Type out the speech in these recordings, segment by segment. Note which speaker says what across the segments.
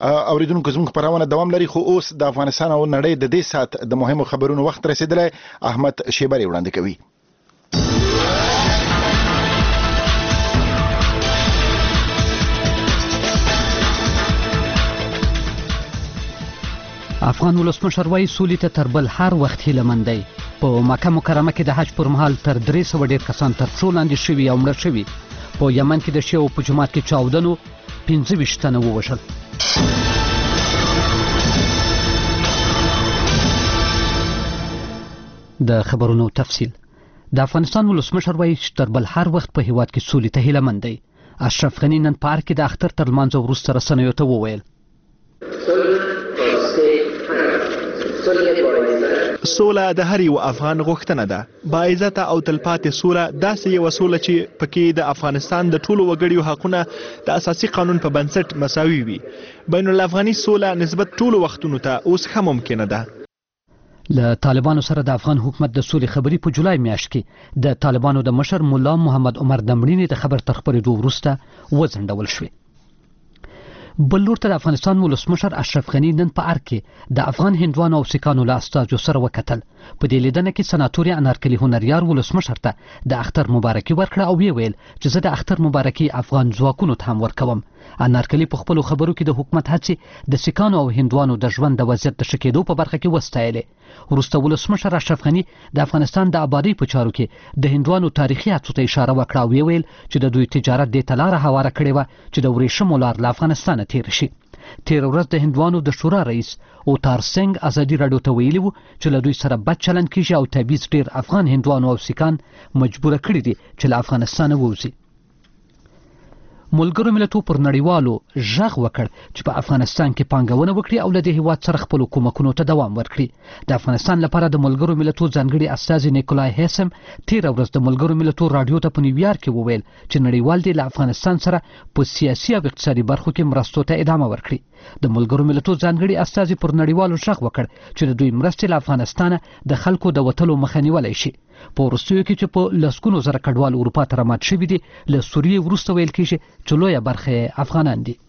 Speaker 1: اوریدونکو زموږ خبرونه دوام لري، خو اوس د افغانستان او نړۍ د دې سات د مهمو خبرونو وخت رسیدلی. احمد شیبری وړاندې کوي.
Speaker 2: افغان ولسمشر وایي سولې ته تر بل هر وخت هیلهمند دی. په مکه مکرمه کې د حج پر مهال تر 300 ډیر کسان تر پښو لاندې شوي او مړه شوي. په یمن کې د شیعو په جومات کې چاودنو 25 تنه ووژل. د خبرونو تفصیل. د افغانستان ولسمشر وایي چې تر بل هر وخت په هیواد کې سولې ته هیلهمند دی. اشرف غني نن په ارګ کې د اختر تر لمانځه وروسته رسنیو ته وویل
Speaker 3: سوله د هر یو افغان غوښتنه ده. باعزته او تلپاتې سوله داسې یو سوله چې پکې د افغانستان د ټولو وګړیو حقونه د اساسي قانون په بنسټ مساوي وي. بین الافغاني سوله نسبت ټولو وختونو ته اوس هم ممکنه ده.
Speaker 2: له طالبانو سره د افغان حکومت د سولې خبرې په جولای میاشت کې د طالبانو د مشر مولا محمد عمر د مړینې د خبر تر خبرېدو وروسته وځنډول شوې. بل لور ته د افغانستان ولسمشر اشرف غني نن په ارګ کې د افغان هندوانو او سیکانو له استازو سره وکتل. په دې لیدنه کې سناتور انارکلي هنریار ولسمشر ته د اختر مبارکي ورکړه او ویل چې زه د اختر مبارکي افغان ځواکونو ته هم ورکوم. انارکلي په خپل خبرو کې د حکومت هڅې د سیکانو او هندوانو د ژوند د وضعیت د ښه کېدو په برخه کې وستایلې. وروسته ولسمشر اشرف غني د افغانستان د آبادۍ په چارو کې د هندوانو تاریخي هڅو ته اشاره وکړه او ویل چې د دوی تجارت دې ته لاره هواره کړې وه چې د ورېښمو لار له افغانستانه تیر شي. تیر ورځ د هندوانو د شورا رئیس اوتار سنگ ازادي راډیو ته ویلي وو چې له دوی سره بد چلند کیږي او تبعیض ډیر افغان هندوانو او سیکان مجبوره کړي دي چې له افغانستانه ووځي. ملګرو ملتونو پر نړیوالو ژغ وکړ چې په افغانستان کې پانګونه وکړي او له دې هیواد سره خپل کومکونو ته دوام ورکړي. د افغانستان لپاره د ملګرو ملتونو ځانګړي استازي نیکولای هیسم تیر ورځ د ملګرو ملتونو رادیو ته په نیویارک کې وویل چې نړیوال دې له افغانستان سره په سیاسي او اقتصادي برخو کې مرستو ته ادامه ورکړي. د ملګرو ملتونو ځانګړي استازي پر نړیوالو ژغ وکړ چې د دوی مرستې له افغانستانه د خلکو د وتلو مخه نیولی شي. په وروستیو کې چې په لسګونو زره کډوال اروپا ته رامات شوي دي، له سوریې وروسته ویل کېږي چې لویه برخه افغانان دي.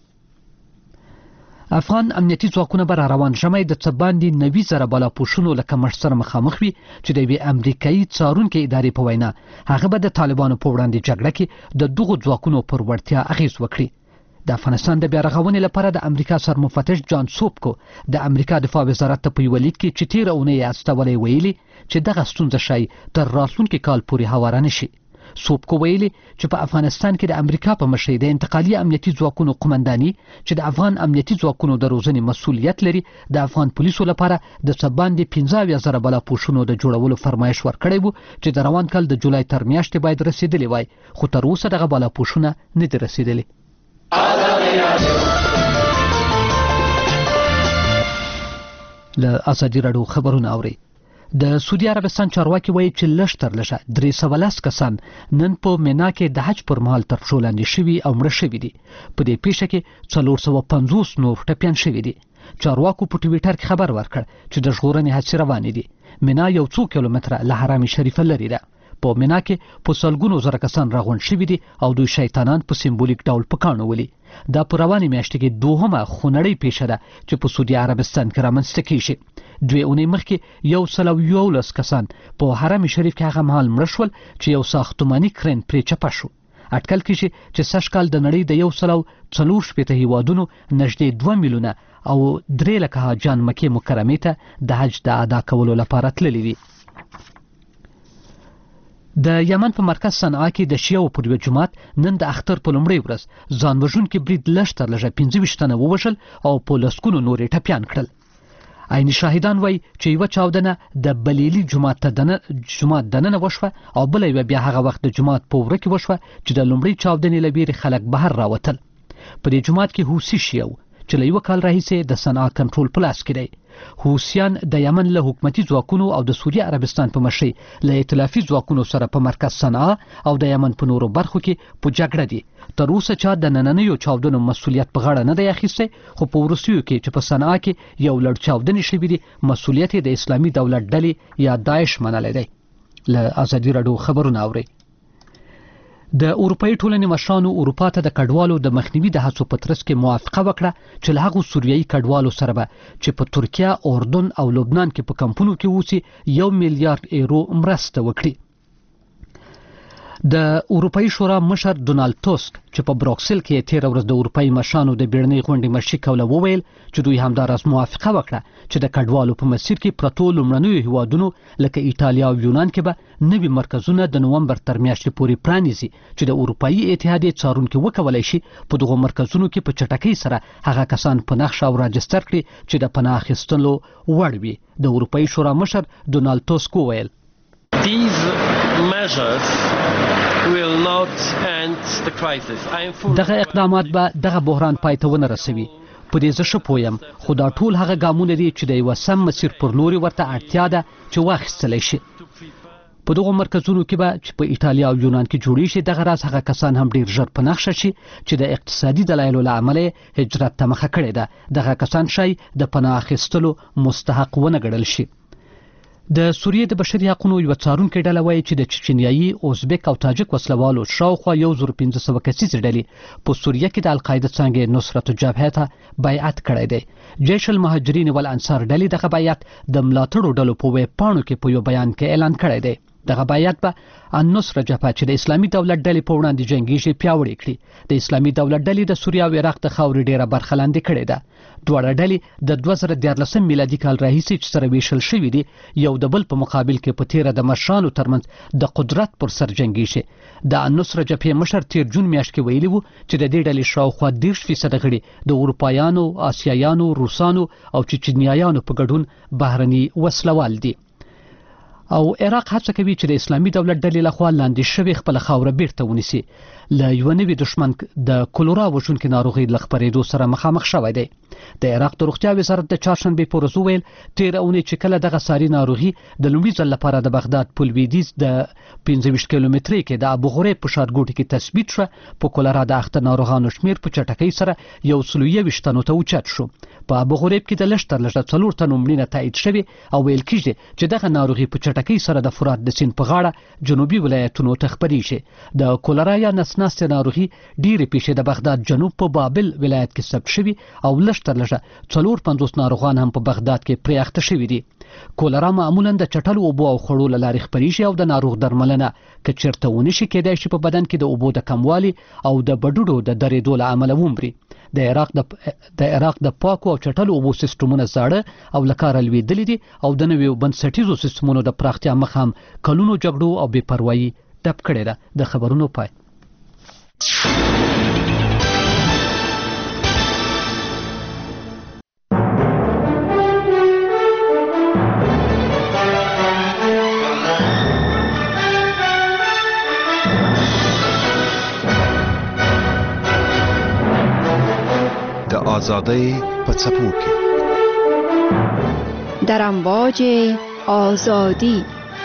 Speaker 2: افغان امنیتي ځواکونه به روان ژمی د څه باندې 90,000 بالاپوشونو له کمښت سره مخامخ وي چې د یوې امریکایي څارونکې ادارې په وینا هغه به د طالبانو په وړاندې جګړه کې د دغو ځواکونو پر وړتیا اغیز وکړي. د افغانستان د بیا رغونې لپاره د امریکا سرمفتش جان سوبکو د امریکا دفاع وزارت ته په یوه لیک کې چې تېره اونۍ یې استولی ویلي چې دغه ستونزه ښایي تر راتلونکي کال پورې هواره نه شي. سوبکو ویلي چې په افغانستان کې د امریکا په مشرۍ د انتقالي امنیتي ځواکونو قومنداني چې د افغان امنیتي ځواکونو د روزنې مسؤلیت لري د افغان پولیسو لپاره د څه باندې 15,000 بالاپوشونو د جوړولو فرمایش ورکړی و چې د روان کال د جولای تر میاشتې باید رسیدلی وای، خو تر اوسه دغه بالاپوشونه نه دي رسیدلي. له ازادي راډیو خبرونه اوري. د سعودي عربستان چارواکي وایي چې لږ تر لږه 310 کسان نن په مینا کې د حج پر مهال تر پښو لاندې شوي او مړه شوي دي. په دې پیښه کې 450 نور ټپیان شوي دي. چارواکو په ټویټر کې خبر ورکړ چې د ژغورنې هڅې روانې دي. مینا یو څو کیلومتره له حرم شریفه لري ده. په مینا کې په سلګونو زره کسان راغونډ شوي دي او دوی شیطانان په سمبولیک ډول په کاڼو ولي. دا په روانې میاشتې کې دوهمه خونړۍ پیښه ده چې په سعودي عربستان کې رامنځته کیږي. 2 اونۍ مخکې 111 کسان په حرم شریف کې هغه مهال مړه شول چې یو ساختماني کرین پرې چپه شو. اټکل کیږي چې سږکال د نړۍ د 140 هیوادونو نږدې 2 میلیونه او 3 لکه حاجیان مکې مکرمې ته د حج د ادا کولو لپاره تللي دي. د یمن په مرکز صنعا کې د شیعو پر یوه جومات نن د اختر په لومړۍ ورځ ځان وژونکي برید لږ تر لږه 25 تنه ووژل او په لسګونو نور یې ټپیان کړل. عیني شاهدان وایي چې یوه چاودنه د بلیلي جومات دننه وشوه او بله یوه بیا هغه وخت د جومات په وره کې وشوه چې د لومړۍ چاودنې له ویرې خلک بهر راوتل. په دې جومات کې حوثي شیعه وو چې له 1 کال راهیسې د صنعا کنټرول په لاس کې دی. حوثیان د یمن له حکومتي ځواکونو او د سعودي عربستان په مشرۍ له ائتلافي ځواکونو سره په مرکز صنعا او د یمن په نورو برخو کې په جګړه دي. تر اوسه چا د نننیو چاودنو مسؤلیت په غاړه نه دی اخیستی، خو په وروستیو کې چې په صنعا کې یو لړ چاودنې شوي دي مسؤلیت یې د اسلامي دولت ډلې یا داعش منلی دی. له ازادي راډیو خبرونه اورئ. د اروپאי ټولنې مشرانو اروپا ته د کډوالو د مخنیوي د هڅو په ترڅ کې موافقه وکړه چې له هغو سوریایي کډوالو سره به چې په ترکیه، اردن او لبنان کې په کمپونو کې اوسي 1 میلیارډ یورو مرسته وکړي. د اروپאי شورا مشر ډونالد ټاسک چې په بروکسل کې تیر ورځ د اروپאי مشرانو د بیړنۍ غونډې مشري کوله وویل چې دوی همداراز موافقه وکړه چې د کډوالو په مسیر کې پرتو لومړنیو هیوادونو لکه ایټالیا او یونان کې به نوي مرکزونه د نومبر تر میاشتې پورې پرانیزي چې د اروپאי اتحادیې څارونکو وکولای شي په دغه مرکزونو کې په چټکۍ سره هغه کسان په نقشه او راجستر کړي چې د پناه اخیستلو وړ وي. د اروپאי شورا مشر ډونالد ټاسک وویل دغه اقدامات به دغه بحران پای ته ونه رسوي. په دې زه ښه پویم، خو دا ټول هغه ګامونه دي چې د یو سم مسیر پر لوري ورته اړتیا ده چې واخیستلی شي. په دغه مرکزونو کې به چې په ایټالیا او یونان کې جوړې شي دغه راز هغه کسان هم ډیر ژر په نقشه شي چې د اقتصادي دلایلو له امله هجرت ته مخه کړې ده. دغه کسان شي د پناه اخیستلو مستحق ونه ګڼل شي. د سوریې د بشري حقوقو یو څارونکي ډله وایي چې د چچنیایي، اوزبک او تاجک وسلوالو شاوخوا 1500 کسیزې ډلې په سوریه کې د القاعده څانګې نصرت الجبهه ته بیعت کړی دی. جیش المهاجرین والانصار ډلې دغه بیعت د ملاتړو ډلو په ویب پاڼو کې په یو بیان کې اعلان کړی دی. دغه بیعت به النصر جبهه چې د اسلامي دولت ډلې په وړاندې جنگیږي پیاوړې کړي. د اسلامي دولت ډلې د سوریه او عراق د خاورې ډیره برخه لاندې کړې ده. دواړه ډلې د 2014 میلادي کال راهیسې چې سره ویشل شوي دي یو د بل په مقابل کې په تیره د مشرانو ترمنځ د قدرت پر سر جنگیږي. د النصر جبهې مشر تیر جون میاشت کې ویلي وو چې د دې ډلې شاوخوا 30% غړي د اروپایانو، آسیایانو، روسانو او چچنیایانو په ګډون بهرني وسلوال دي. او عراق هڅه کوي چې د اسلامي دولت ډلې لخوا لاندې شوی خپل خاوره بیرته ونیسي. له یو نوي دشمن د کولرا وژونکي ناروغي له خپرېدو سره مخامخ شوی دی. د عراق د روغتیا وزارت د چهارشنبې په ورځ وویل تیر اونۍ چې کله دغه ساري ناروغي د لومړي ځل لپاره د بغداد په لویدیځ د 25 کیلومترۍ کې د ابو غریب په ښارګوټي کې تثبیت شو. په کولرا د اخته ناروغانو شمیر په چټکۍ سره 121 تنو ته اوچت شو. په ابو غریب کې د لږ تر لږه 4 تنو مړینه تایید شوې او ویل کېږي چې دغه ناروغي په چټکۍ سره د فرات د سیند په غاړه جنوبي ولایتونو ته خپرېږي. د کولرا یا نسناستې ناروغي ډېرې پیښې د بغداد جنوب په بابل ولایت کې ثبت شوي او لږ تر لږه 450 ناروغان هم په بغداد کې پرې اخته شوي دي. کولرا معمولا د چټلو اوبو او خړو له لارې خپرېږي او د ناروغ درملنه که چېرته ونه شي کېدای شي په بدن کې د اوبو د کموالي او د بډوډو د درېدو له امله ومري. د عراق د پاکو او چټلو اوبو سیستمونه زاړه او له کاره لوېدلي دي او د نویو بنسټیزو سیستمونو د پراختیا مخه هم کلونو جګړو او بې پروایي ډپ کړې ده. د خبرونو پای.
Speaker 1: د آزادۍ په څپو کې
Speaker 4: در امواج آزادی.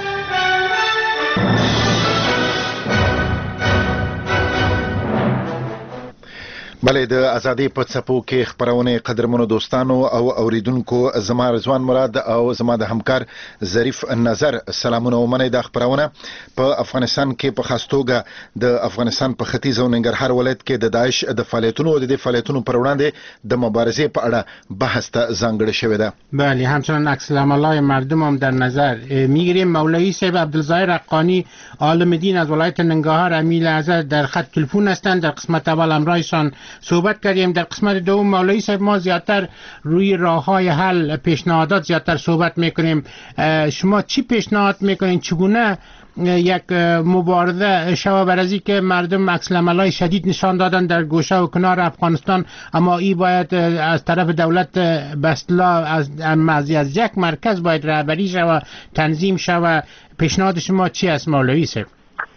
Speaker 1: بله د ازادي په څپو کې خبرونه قدرمنو دوستانو او اوریدونکو زما رضوان مراد او زما د همکار ظریف نظر سلامونه ومنئ. د خبرونه په افغانستان کې په خاص توګه د افغانستان په ختیځ او ننګرهار ولایت کې د داعش د فعالیتونو او د فعالیتونو پر وړاندې د مبارزې په اړه بحث ته ځانګړی شوی ده.
Speaker 5: بله همچنان عکس العمل‌های مردم هم در نظر میگیریم. مولوی صاحب عبدالظاهر حقانی عالم دین از ولایت ننگرهار امیل حضرت در خط تلفن هستند. در قسمت اول همراهشان صحبت کردیم. در قسمت دوم مولوی صاحب ما زیادتر روی راه‌های حل پیشنهادات زیادتر صحبت میکنیم. شما چی پیشنهاد میکنین چگونه یک مبارزه شوا بر از که مردم عکس العمل‌های شدید نشان دادن در گوشه و کنار افغانستان، اما این باید از طرف دولت به اصطلاح از یک مرکز باید رهبری شود، تنظیم شود. پیشنهاد شما چی است مولوی صاحب؟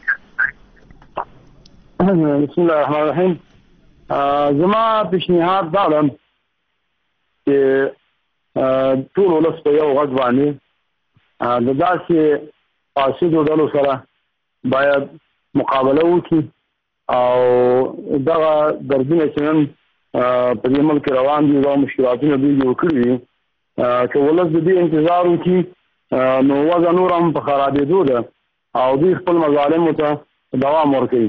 Speaker 6: بسم الله الرحمن الرحیم. زما پیشنهاد دارم چې ټول ولس په یو غږ باندې د داسې فاسدو ډلو سره باید مقابله وکړي او دغه دردونه چې نن په دې ملک روان دي او مشکلاتونه دوی جوړ کړي دي چې ولس د دې انتظار وکړي نو وضع نور هم په خرابېدو ده او دوی خپل مظالمو ته دوام ورکوي.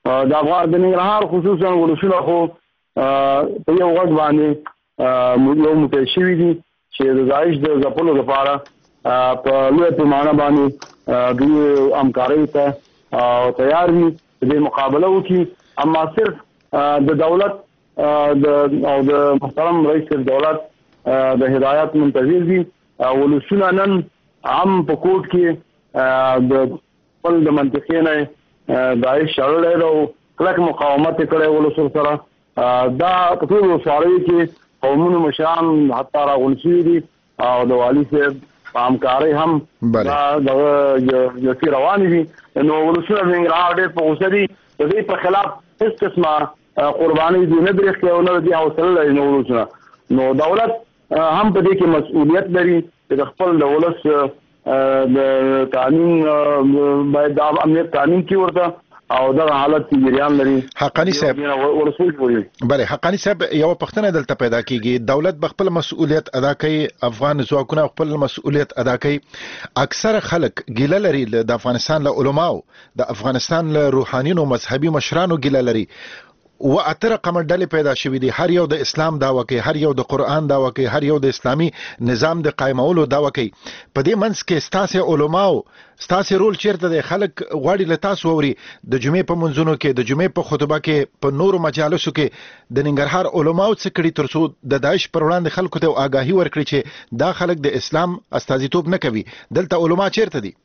Speaker 6: د افغان د ننګرهار خصوصا ولسونه خو په یو وخت باندې یو موټی شوي دي چې د داعش د ځپلو لپاره په لویه پیمانه باندې دوی همکارۍ ته تیار دي د مقابله وکړي، اما صرف د دولت او د محترم رئیس دولت د هدایت منتظر دي. ولسونه نن هم په کوټ کې د خپل د منطقې نه داعش شړلی ده او کلک مقاومت یې کړی ولسو سره. دا په ټولو ولسوالیو کې قومونو مشران حتی راغونډ شوي دي او د والي صاحب په همکارۍ هم دا دغه جلسې روانې دي. نو ولسونه د ننګرهار ډېر په غوسه دي، د دې په خلاف هېڅ قسمه قربانۍ دوی نه برېښي او نه د دې حوصله لري نو ولسونه. نو دولت هم په دې کې مسؤلیت لري چې د خپل د ولس د قانون باید د امنیت قانون کې ورته او دا حالت جریان لري.
Speaker 1: حقانی صاحب بله حقانی صاحب یو پښتنه دلته پیدا کیږي، دولت بخپل مسؤلیت ادا کوي، افغان ځواکونه خپل مسؤلیت ادا کوي. اکثر خلک ګیله لري د افغانستان له علماو، د افغانستان له روحانیونو مذهبي مشرانو ګیله لري. و اتر قمر ډلې پیدا شوې دي، هر یو د اسلام دعوه کوي، هر یو د قرآن دعوه کوي، هر یو د اسلامي نظام د قائمولو دعوه کوي. په دې منځ کې ستاسو علماو ستاسو رول چیرته دی؟ خلک غواړي له تاسو ووري د جمعې په منځونو کې، د جمعې په خطبه کې، په نورو مجالسو کې د ننګرهار علماو څه کړي ترڅو د داعش پر وړاندې خلکو ته آگاهي ورکړي چې دا خلک د اسلام استازیتوب نه کوي. دلته علما چیرته دي؟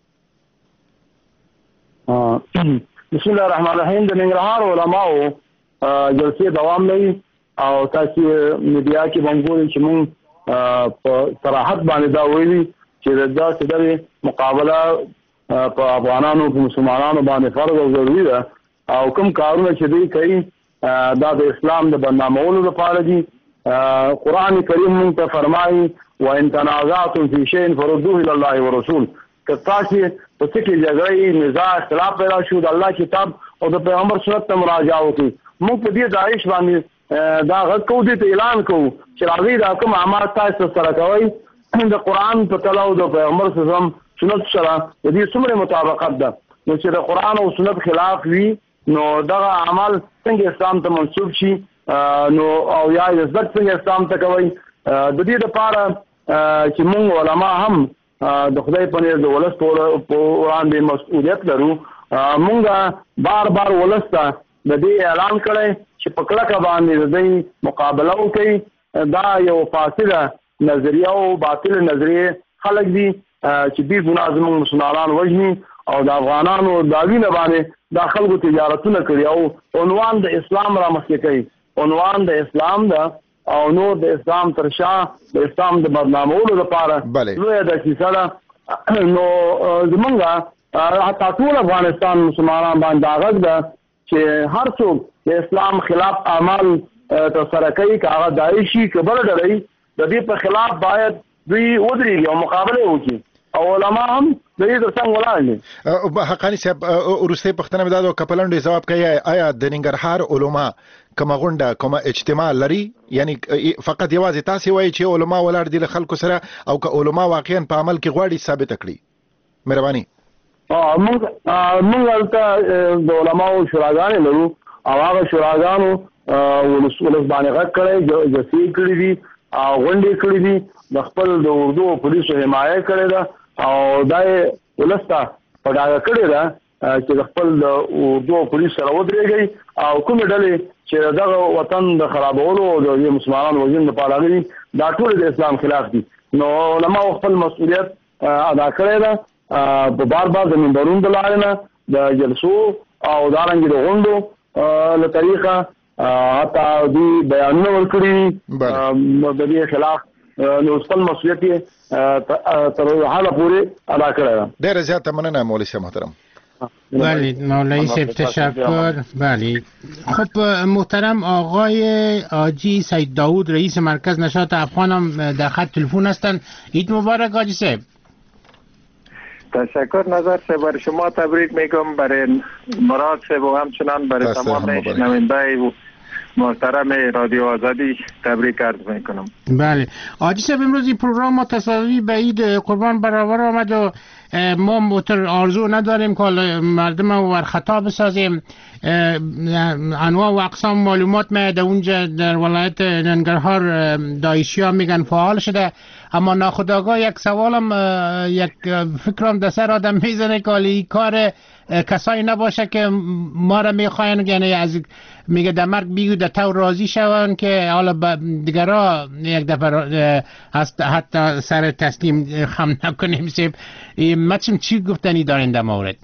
Speaker 6: بسم الله الرحمن الرحیم. د ننګرهار علماو جلسې دوام لري او تاسو میډیا کې باندې چې موږ په صراحت باندې دا ویلي چې دا څه مقابله په افغانانو په مسلمانانو باندې فرض او ضروري ده او کوم کارونه چې دوی کوي دا د اسلام د بدنامولو لپاره دي. قرآن کریم موږ ته فرمایي وان تنازعتم فی شیء فردوه الی الله ورسول، که تاسو په څه کې جګړې نزاع اختلاف پیدا شو د الله کتاب او د پیغمبر سنت ته مراجعه وکړئ. موږ په دې داعش باندې دا غږ کوو، دې ته اعلان کوو چې راځئ دا کوم اعمال تاسو سره کوئ د قرآن په تله او د پیغمبر سنت سره د دې څومره مطابقت ده. نو چې د قرآن او سنت خلاف وي نو دغه اعمال څنګه اسلام ته منسوب شي نو او یا نسبت څنګه اسلام ته کوي. د دې لپاره چې موږ علما هم د خدای په نيز د ولس په وړاندې مسؤلیت لرو. موږ بار بار ولس ته د دې اعلان کړی چې په کلکه باندې د دې مقابله وکړي. دا یو فاسده نظریه او باطل نظریه خلک دي چې دوی ګناه زموږ مسلمانان وژني او د افغانانو داوینه باندې دا خلکو تجارتونه کړي او عنوان د اسلام را مخکې کوي. عنوان د اسلام ده او نور د اسلام تر شا د اسلام د بدنامولو لپاره لویه د کیسه ده. نو زمونږ حتی ټول افغانستان مسلمانان باندې دا غږ ده چې هر څوک د اسلام خلاف اعمال ترسره کوي، که هغه داعشي که بله ډلې، د دې په خلاف باید دوی ودرېږي او مقابله وکړي او علما هم د دې تر څنګ ولاړ دي.
Speaker 1: حقانی صاحب وروستۍ پوښتنه مې دا ده، که په لنډۍ ځواب کوي آیا د ننګرهار علما کومه غونډه کومه اجتماع لري؟ یعنی فقط یوازې تاسو وایي چې علما ولاړ دي له خلکو سره، او که علما واقعا په عمل کې غواړي ثابت کړي؟ مهرباني.
Speaker 6: موږ هلته د علماو شوراګانې لرو او هغه شوراګانو ولس باندې غږ کړی، جلسې کړي دي او غونډې کړي دي، د خپل د اردو او پولیسو حمایه کړې ده او دا یې ولس ته په ډاګه کړې ده چې د خپل د اردو او پولیسو سره ودرېږئ او کومې ډلې چې دغه وطن د خرابولو او د مسلمانانو وژنې لپاره راغلي دا ټول د اسلام خلاف دي. نو علماو خپل مسؤلیت ادا کړی ده په بار بار د منبرونو د لارې نه د جلسو او دارنګې د غونډو له طریقه حتی دوی بیانونه ورکړي د دې خلاف، نو خپل مسؤلیت یې تر حاله پورې ادا کړی ده.
Speaker 1: ډېره زیاته مننه مولوي صاحب محترم.
Speaker 5: بله مولوی صاحب تشکر. بله خب محترم آقای آجی سید داود رئیس مرکز نشاط افغان هم در خط تلفن هستند. عید مبارک آجی صاحب.
Speaker 7: تشکر نظر صاحب، برای شما تبریک میگم، برای مراد صاحب و همچنان برای تمام شنونده
Speaker 6: محترم رادیو آزادی تبریک عرض میکنم.
Speaker 5: بله آجی صاحب، امروز این پروگرام متصادی به عید قربان برابر آمد و ما متر آرزو نداریم که مردم رو خطا بسازیم. انواع و اقسام معلومات در اونجا در ولایت ننگرهار داعشی ها میگن فعال شده، اما ناخودآگاه یک سوالم یک فکرم در سر آدم میزنه که این کار کسایی نباشه که ما را میخواین، یعنی از میگه در مرگ بیگو در تو راضی شون که حالا دیگرها یک دفعه حتی سر تسلیم خم نکنیم. سیب مچم چی گفتنی دارین در مورد؟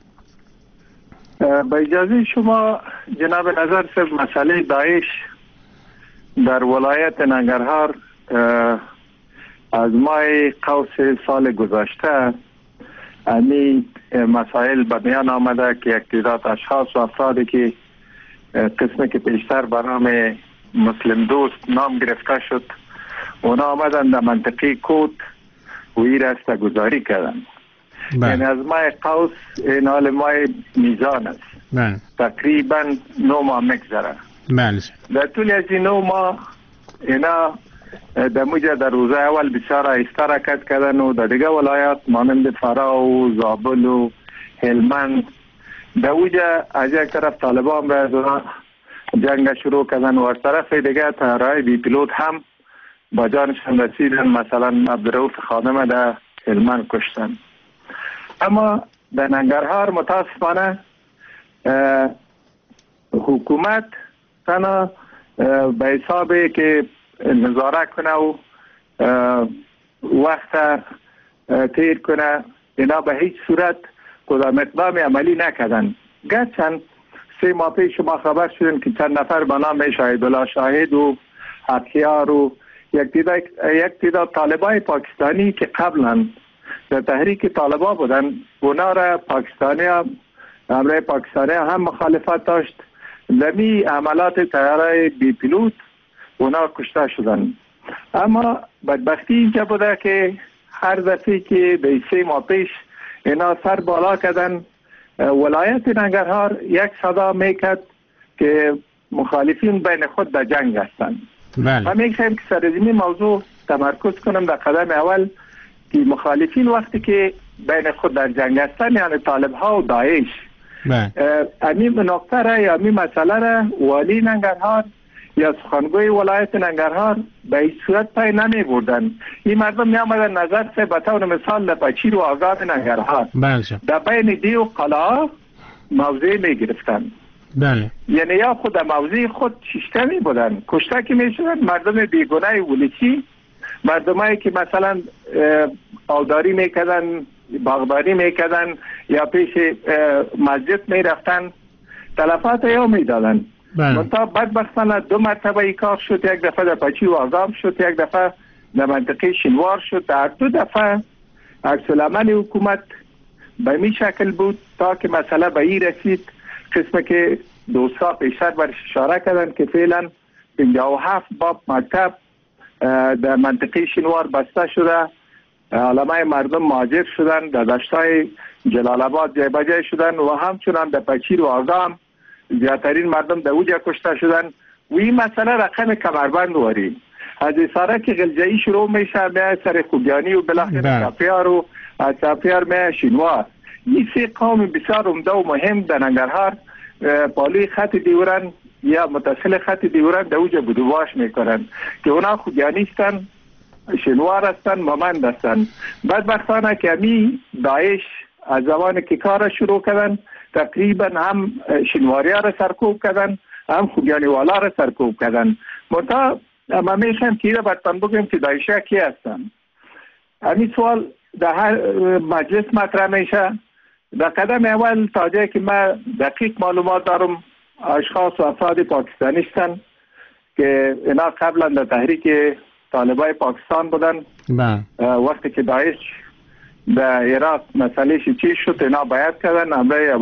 Speaker 6: با اجازه شما جناب نظر صاحب، مسئله داعش در ولایت ننگرهار از ماه قوس سال گذشته امی مسائل به میان آمده که یک تعداد اشخاص و افرادی که قسمی که پیشتر به نام مسلم دوست نام گرفته شد، اونا آمدن در منطقه کوت و این رسته گذاری کردن. یعنی از ماه قوس این حال ماه میزان است. تقریبا 9 ماه مگذره. در طول از این 9 ماه اینا در موجه در روزه اول بسیار آهسته حرکت کردن و در دیگه ولایات مانند فرا و زابل و هلمند در اوجه از یک طرف طالبان به جنگ شروع کردن و از طرف دیگه طیاره‌های بی پیلوت هم با جانشان رسیدن، مثلا عبدالرؤوف خادم در هلمند کشتن. اما در ننگرهار متاسفانه حکومت تنها به حسابی که نظاره کنه و وقت تیر کنه، اینا به هیچ صورت کدام اقدام عملی نکردن. گرچند 3 ماه پیش ما خبر شدیم که چند نفر به نام شاهدالله شاهد و حقیار و یک تعداد طالبای پاکستانی که قبلا در تحریک طالبان بودن، اونا را امره پاکستانی هم مخالفت داشت. لمی عملات طیاره بی پیلوت اونا کشته شدن. اما بدبختی اینجا بوده که هر دفعه که به 3 ماه پیش اینا سر بالا کردن، ولایت ننگرهار یک صدا میکرد که مخالفین بین خود در جنگ هستند. ما میخوایم که سر این موضوع تمرکز کنم. در قدم اول که مخالفین وقتی که بین خود در جنگ هستند، یعنی طالب ها و داعش، امیم نقطه را یا امیم مسئله را والی ننگرهار یا سخنگوی ولایت ننگرهار به هیچ صورت پای نمی بردن. این مردم می آمدن نظر سه به طور مثال در پچیر و آزاد ننگرهار در بین دی و قلعه موضع می گرفتن. یعنی یا خود در موضع خود ششته می بودن، کشته که می شدن مردم بیگناه ولیچی، مردمایی که مثلا آوداری می کردن، باغداری می کردن یا پیش مسجد می رفتن، تلفات یا می دادن. منطقه بدبختانه 2 مرتبه ای کار شد. یک دفعه در پچی و آزام شد، یک دفعه در منطقه شنوار شد. در 2 دفعه عکس العمل حکومت به می شکل بود تا که مسئله به این رسید، قسمه که دوستا پیشتر برش اشاره کردن که فعلا 57 باب مکتب در منطقه شنوار بسته شده، علمای مردم مهاجر شدن، در دشتای جلال آباد جای بجای شدن و همچنان در پچیر و آزام زیادترین مردم در اوجه کشته شدن. و این مسئله رقم کمربند واری از ساره که غلجایی شروع میشه به سر خوگیانی و بالاخره چاپیار و از چاپیار به شنوار. این 3 قوم بسیار عمده و مهم در ننگرهار بالای خط دیورن یا متصل خط دیورن در اوجه بدوباش میکنن که اونا خوگیانی هستن، شنوار هستن، مامند هستن. بدبختانه که امی داعش از زمان که کار شروع کردن تقریبا هم شنواری ها را سرکوب کردن، هم خوگیانی والا را سرکوب کردن. منطقه ما میشم که ایره برتن بگیم که داعشی ها کی هستن. همین سوال در هر مجلس مطرح میشه. در قدم اول تا جایی که ما دقیق معلومات دارم، اشخاص و افراد پاکستانی هستن که اینا قبلا در تحریک طالبای پاکستان بودن. وقتی که داعش در عراق مسئله چی شد، اینا باید کردن حمله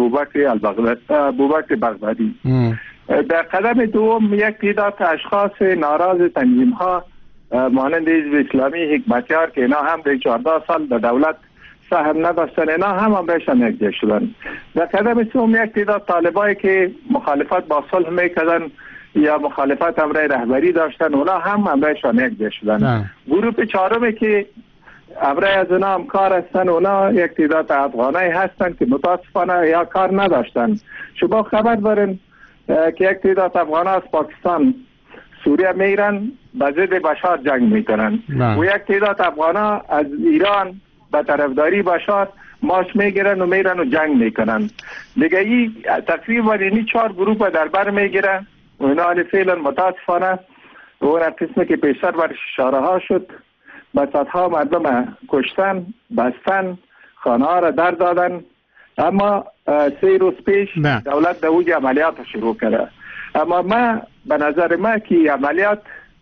Speaker 6: ابوبکر بغدادی. در قدم دوم یک تعداد اشخاص ناراض تنظیم ها مانند حزب اسلامی حکمتیار که اینا هم در 14 سال در دولت سهم نداشتن، اینا هم بهشان یکجا شدن. در قدم سوم یک تعداد طالبایی که مخالفت با صلح میکردن یا مخالفت امرای رهبری داشتن، اونا هم امرایشان یک جا شدن. گروه چهارمی که امرای از اونا هم کار هستن، اونا یک تعداد افغانایی هستن که متاسفانه یا کار نداشتن. شما خبر دارین که یک تعداد افغان از پاکستان سوریه میرن به ضد بشار جنگ میکنن و یک تعداد افغان از ایران به طرفداری بشار ماش میگیرن و میرن و جنگ میکنن. دیگه این تقریبا اینی 4 گروه در بر میگیرن و اینا فعلا متاسفانه و اون قسمی که پیشتر برش اشاره ها شد به صدها مردم کشتن، بستن، خانه ها را در دادن. اما 3 روز پیش دولت دوج عملیات شروع کرده. اما ما به نظر ما که عملیات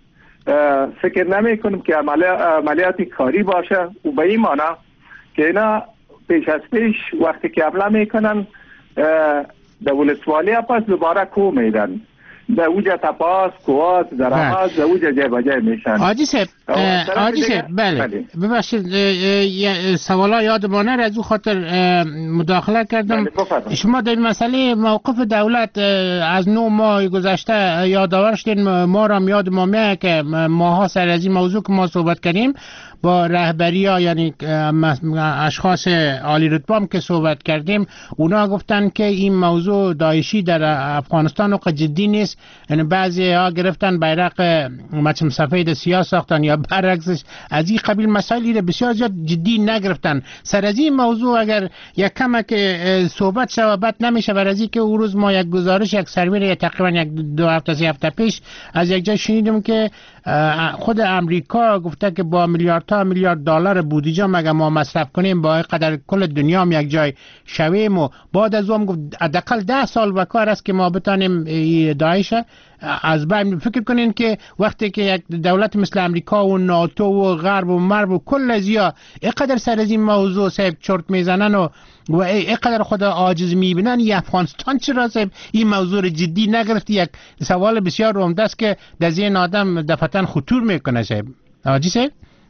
Speaker 6: فکر نمی کنم که عملیاتی کاری باشه و به این معنی که اینا پیش از پیش وقتی که حمله میکنن دولتوالی پس دوباره کو میدن به اوجه تپاس، کواس، درهاز، به اوجه جای بجای میشن.
Speaker 5: آجی سب بله ببخشید سوالا یادمانه از او خاطر مداخله کردم. شما در مسئله موقف دولت از 9 ماه گذشته یادآور شدین، ما را یاد ما میاد که ماها سر از این موضوع که ما صحبت کردیم با رهبری ها، یعنی اشخاص عالی رتبه هم که صحبت کردیم، اونا گفتن که این موضوع داعشی در افغانستان و جدی نیست. یعنی بعضی ها گرفتن بیرق مچم سفید سیاه ساختن یا برعکسش، از این قبیل مسائلی را بسیار زیاد جدی نگرفتن. سر از این موضوع اگر یک کمک صحبت شود بد نمیشه. برای از این که اون روز ما یک گزارش، یک سروی تقریبا 2 هفته 3 هفته پیش از یک جای شنیدم که خود امریکا گفته که با میلیاردها میلیارد دلار بودجه مگه ما مصرف کنیم با قدر کل دنیا هم یک جای شویم و بعد از اون گفت حداقل 10 سال وکار است که ما بتانیم داعش از بین. فکر کنین که وقتی که یک دولت مثل امریکا و ناتو و غرب و مرب و کل ازیا اینقدر سر از این موضوع صاحب چرت میزنن و اینقدر خود عاجز میبینن، یا افغانستان چرا صاحب این موضوع جدی نگرفت؟ یک سوال بسیار عمده است که در ذهن آدم دفعتاً خطور میکنه صاحب. آجی صاحب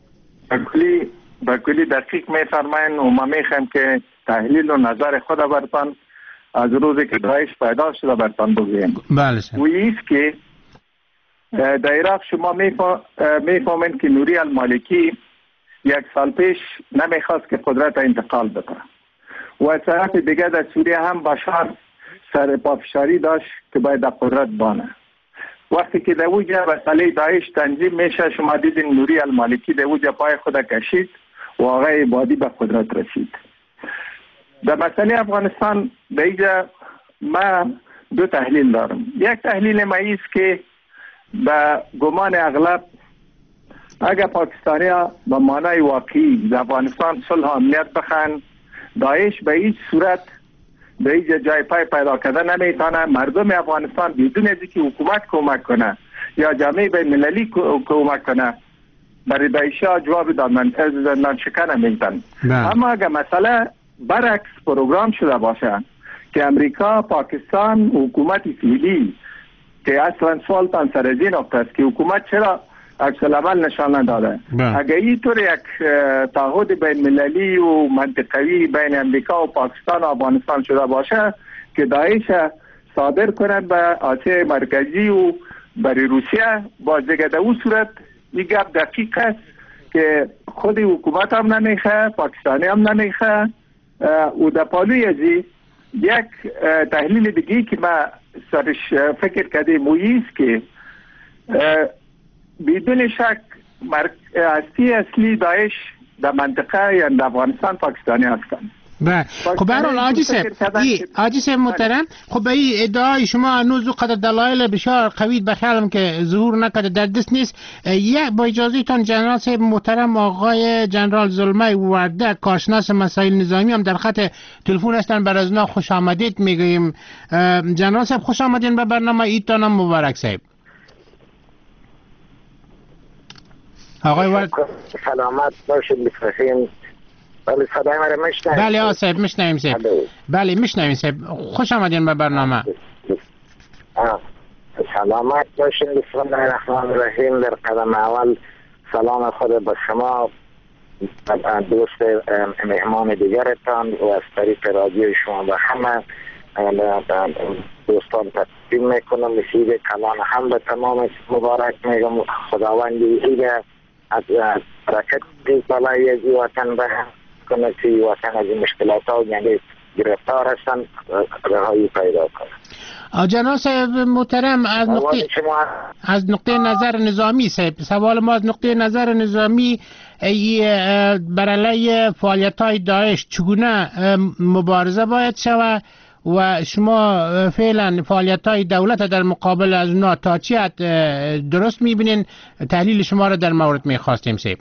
Speaker 6: به کلی دقیق میفرمایین و ما میخوایم که تحلیل و نظر خود برتان از روزی که داعش پیدا شده برتان بگویم.
Speaker 5: بله صاحب.
Speaker 6: و ایست که در عراق شما میفهمین که نوری المالکی 1 سال پیش نمیخواست که قدرت انتقال بده و از طرف دیگه در سوریه هم بشار سر پافشاری داشت که باید در قدرت بانه. وقتی که در اوجه مسئله داعش تنظیم میشه، شما دیدین نوری المالکی در اوجه پای خود کشید و آقای عبادی به قدرت رسید. در مسئله افغانستان در اینجا ما 2 تحلیل دارم. یک تحلیل ما ایست که به گمان اغلب اگر پاکستانی ها به معنای واقعی در افغانستان صلح و امنیت بخوان، داعش به هیچ صورت به هیچ جای پای پیدا کردن نمیتونه. مردم افغانستان بدون از اینکه حکومت کمک کنه یا جامعه بین المللی کمک کنه برای داعش ها جواب دادن شکن نمیتن. اما اگر مسئله برعکس پروگرام شده باشه که امریکا، پاکستان، حکومت فعلی که اصلا سوال تان سر از این نقطه است که حکومت چرا عکس العمل نشان نداده. اگر اینطور یک تعهد بین مللی و منطقوی بین امریکا و پاکستان و افغانستان شده باشه که داعش صادر کنند به آسیای مرکزی و برای روسیه، باز دیگه در اون صورت این گپ دقیق است که خود حکومت هم نمیخواه، پاکستانی هم نمیخواه و در پالوی ازی یک تحلیل دیگه که ما سرش فکر کردیم است که بدون شک اصلی داعش در منطقه یا در افغانستان پاکستانی هستند.
Speaker 5: خب برحال حاجی صاحب محترم، خب این ادعای شما هنوز قدر دلایل بسیار قوی بخیالم که ظهور نکرده در دست نیست. با اجازه تان جنرال صاحب محترم آقای جنرال ظلمه وردک کارشناس مسائل نظامی هم در خط تلفن هستن، بر از اونا خوش آمدید میگیم. جنرال صاحب خوش آمدین به برنامه ایتان هم مبارک صاحب. آقای
Speaker 7: سلامت باشید بفرستین. بله صدای ما رو میشنوید؟
Speaker 5: بله آقا صاحب میشنویم صاحب. بله میشنویم صاحب، خوش آمدین به برنامه.
Speaker 7: سلامت باشین. بسم الله الرحمن الرحیم. در قدم اول سلام خود با شما دوست مهمان دیگرتان و از طریق رادیو شما و همه دوستان تقدیم میکنم. مسیح کلان هم به تمام مبارک میگم. خداوند ایده از برکت بالای از وطن به کنه که وطن از مشکلات ها یعنی گرفتار هستن رهایی پیدا کنه.
Speaker 5: جناب صاحب محترم، از نقطه نظر نظامی صاحب، سوال ما از نقطه نظر نظامی بر علیه فعالیت‌های داعش چگونه مبارزه باید شود و شما فعلا فعالیت‌های دولت در مقابل از اونا تا چی حد درست می‌بینین؟ تحلیل شما را در مورد می‌خواستیم صاحب.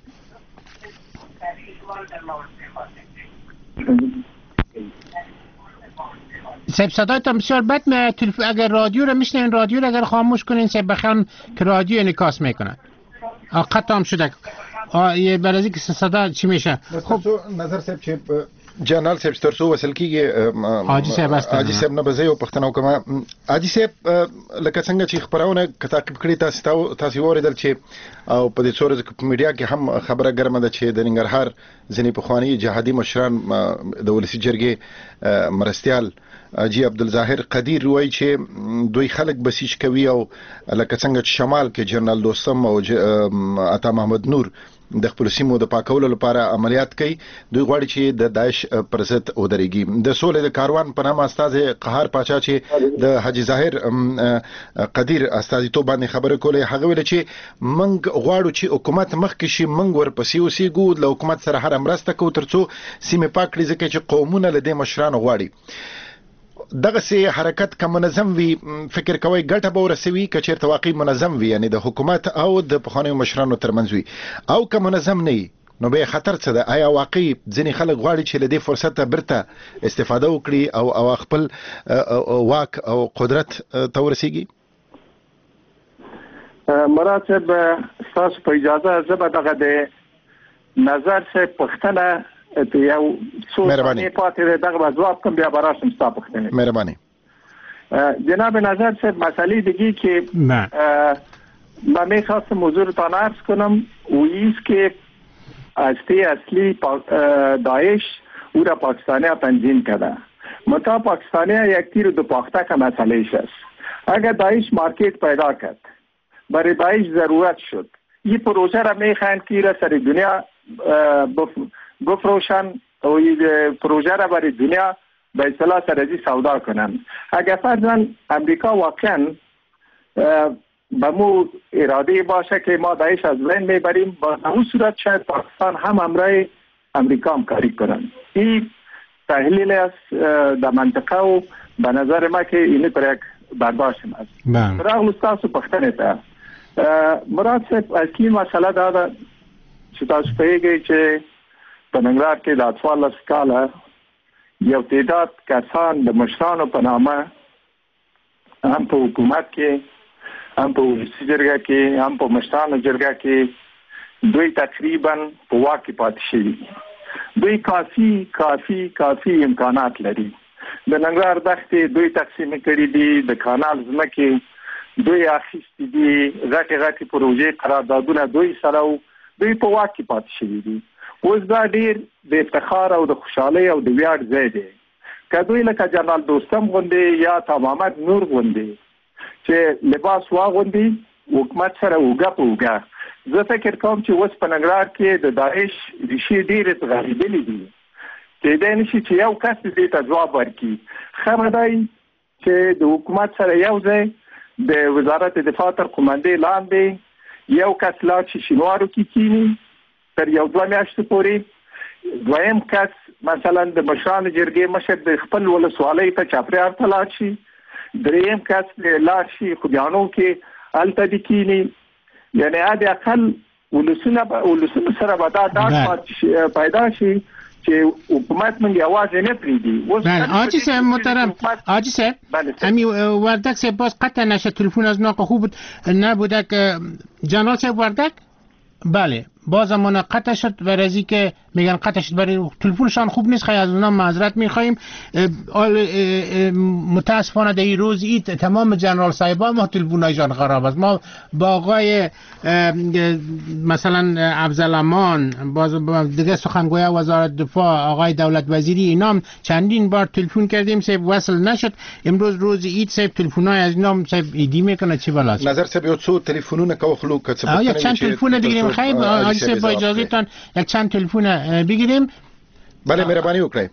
Speaker 5: صاحب صدایتان بسیار بد میاد. اگر رادیو را میشنین، رادیو را اگر خاموش کنین صاحب، بخوان که رادیو انعکاس میکنه. قطع هم شده. یه برازی که صدا چی میشه؟
Speaker 1: خب نظر صاحب چې جنرال صاحب ترڅو وصل کیږي
Speaker 5: حاجی صاحب
Speaker 1: نه بځای او پښتنو کومه حاجی صاحب لکه څنګه چې خبرونه تعقیب کړی تاسو اوریدل چې او په دې څورز میډیا کې هم خبره ګرمه ده چې د ننګرهار ځینې پخوانی جهادي مشران د ولسی جرګې مرستيال حاجی عبدالظاهر قدیر وایي چې دوی خلک بسیج کوي او لکه څنګه چې شمال کې جنرال دوستم او عطا محمد نور د خپل سیمو د پاکولو لپاره عملیات کوي. دوی غواړي چې د داعش پر ضد ودرېږي. د سولې د کاروان په نامه استاد قهار پاچا چې د حاجی ظاهر قدیر استازیتوب باندې خبره کوله، هغه ویل چې موږ غواړو چې حکومت مخکې شي، موږ ورپسې اوسېږو، له حکومت سره هر مرسته کوو ترڅو سیمه پاک کړي، ځکه چې قومونه له دې مشرانو غواړي. دغه سي حرکت که منظم وي، فکر کوي ګټه به ورسوي که چیرته واقعي منظم وي، یعنی د حکومت او د پخوانیو مشرانو ترمنځ وي، او که منظم نه وي نو به خطر څه ده؟ آیا واقعي ځینې خلک غواړي چې له دې فرصت برته استفاده وکړي او خپل واک او قدرت ته ورسیږي؟
Speaker 8: مراد صاحب تاسو په اجازه زه به دغه د نظر صاحب پښتنه یو څو ثانیې پاتې دغه جواب کوم، بیا براشم ستا پوښتنې.
Speaker 1: مهرباني.
Speaker 8: جناب نظر صاحب مسئله دیگه که من میخواستم موضوع رو تا عرض کنم و ایست که هسته اصلی داعش او را پاکستانی تنظیم کرده. متا پاکستانی یک تیر دو پاخته که مسئلهش است. اگر داعش مارکت پیدا کرد، برای داعش ضرورت شد، این پروژه را میخواهند که را سر دنیا بفروشن و این پروژه را برای دنیا به اصطلاح سرازی سودا کنن. اگر فرضاً امریکا واقعاً به مو اراده باشه که ما داعش از بین میبریم، با اون صورت شاید پاکستان هم همراه امریکا همکاری کنن. این تحلیل است در منطقه و به نظر ما که اینی پر یک برداشت است. برای مستاسو پختنه تا مراد صاحب اصلی مسئله داده چې تاسو پیږئ چې په ننګرهار کې د اطفال کاله یو تعداد کسان د مشرانو په نامه هم په حکومت کې، هم په ولسي جرګه کې، هم په مشرانو جرګه کې دوی تقریبا په واک کې پاتې شوي. دوی کافي امکانات لري. د ننګرهار دښتې دوی تقسیم کړي دي، د کانال ځمکې دوی اخیستې دي، غټې پروژې قراردادونه دوی سره دوی په واک کې پاتې شوي دي. اوس دا ډیر د افتخار او د خوشحالۍ او د ویاړ ځای دی که دوی لکه جنرال دوستم غوندې یا تا محمد نور غوندې چې لباس واغوندي حکومت سره اوږه په اوږه. زه فکر کوم چې اوس په ننګرهار کې د داعش ریښې ډېرې ځغلېدلې دي، کېدای نشي چې یو کس دې ته ځواب ورکړي. ښه به دی چې د حکومت سره یو ځای د وزارت دفاع تر قومندې لاندې یو کس لاړ شي شینوارو کې کینی تر یو 2 میاشتې پورې، دویم کس مثلا د مشرانو جرګې مشر د خپل ولسوالۍ ته چاپریار ته لاړ شي، دریم کس لاړ شي خوږیاڼو کې هلته دې کینی. یعنی حد اقل ولسونه سره به دا ډاډ پیدا شي چې حکومت موږ یوازې نه پرېږدي.
Speaker 5: حاجی صاحب محترم، حاجی صاحب امی وردک صاحب باز قطع نشه، تلفن از ناقه خوب نبوده که جنرال صاحب وردک. بله بازمون قطع شد و رزی که میگن قطع شد برای تلفنشان خوب نیست، خیلی از اونا معذرت میخوایم. متاسفانه در این روز عید تمام جنرال صاحبا ما تلفنایشان خراب است. ما با آقای مثلا افضل امان دیگه سخنگوی وزارت دفاع آقای دولت وزیری اینام چندین بار تلفن کردیم سیب وصل نشد. امروز روز عید سیب تلفنای از اینام سیب ایدی میکنه چی بلاست
Speaker 1: نظر سیب یو څو تلفنونه کو خلو کڅ
Speaker 5: یک چند تلفن بگیریم خیلی آجی سیب با اجازهتان یک چند تلفن بگیریم.
Speaker 1: بله مهربانی وکړئ.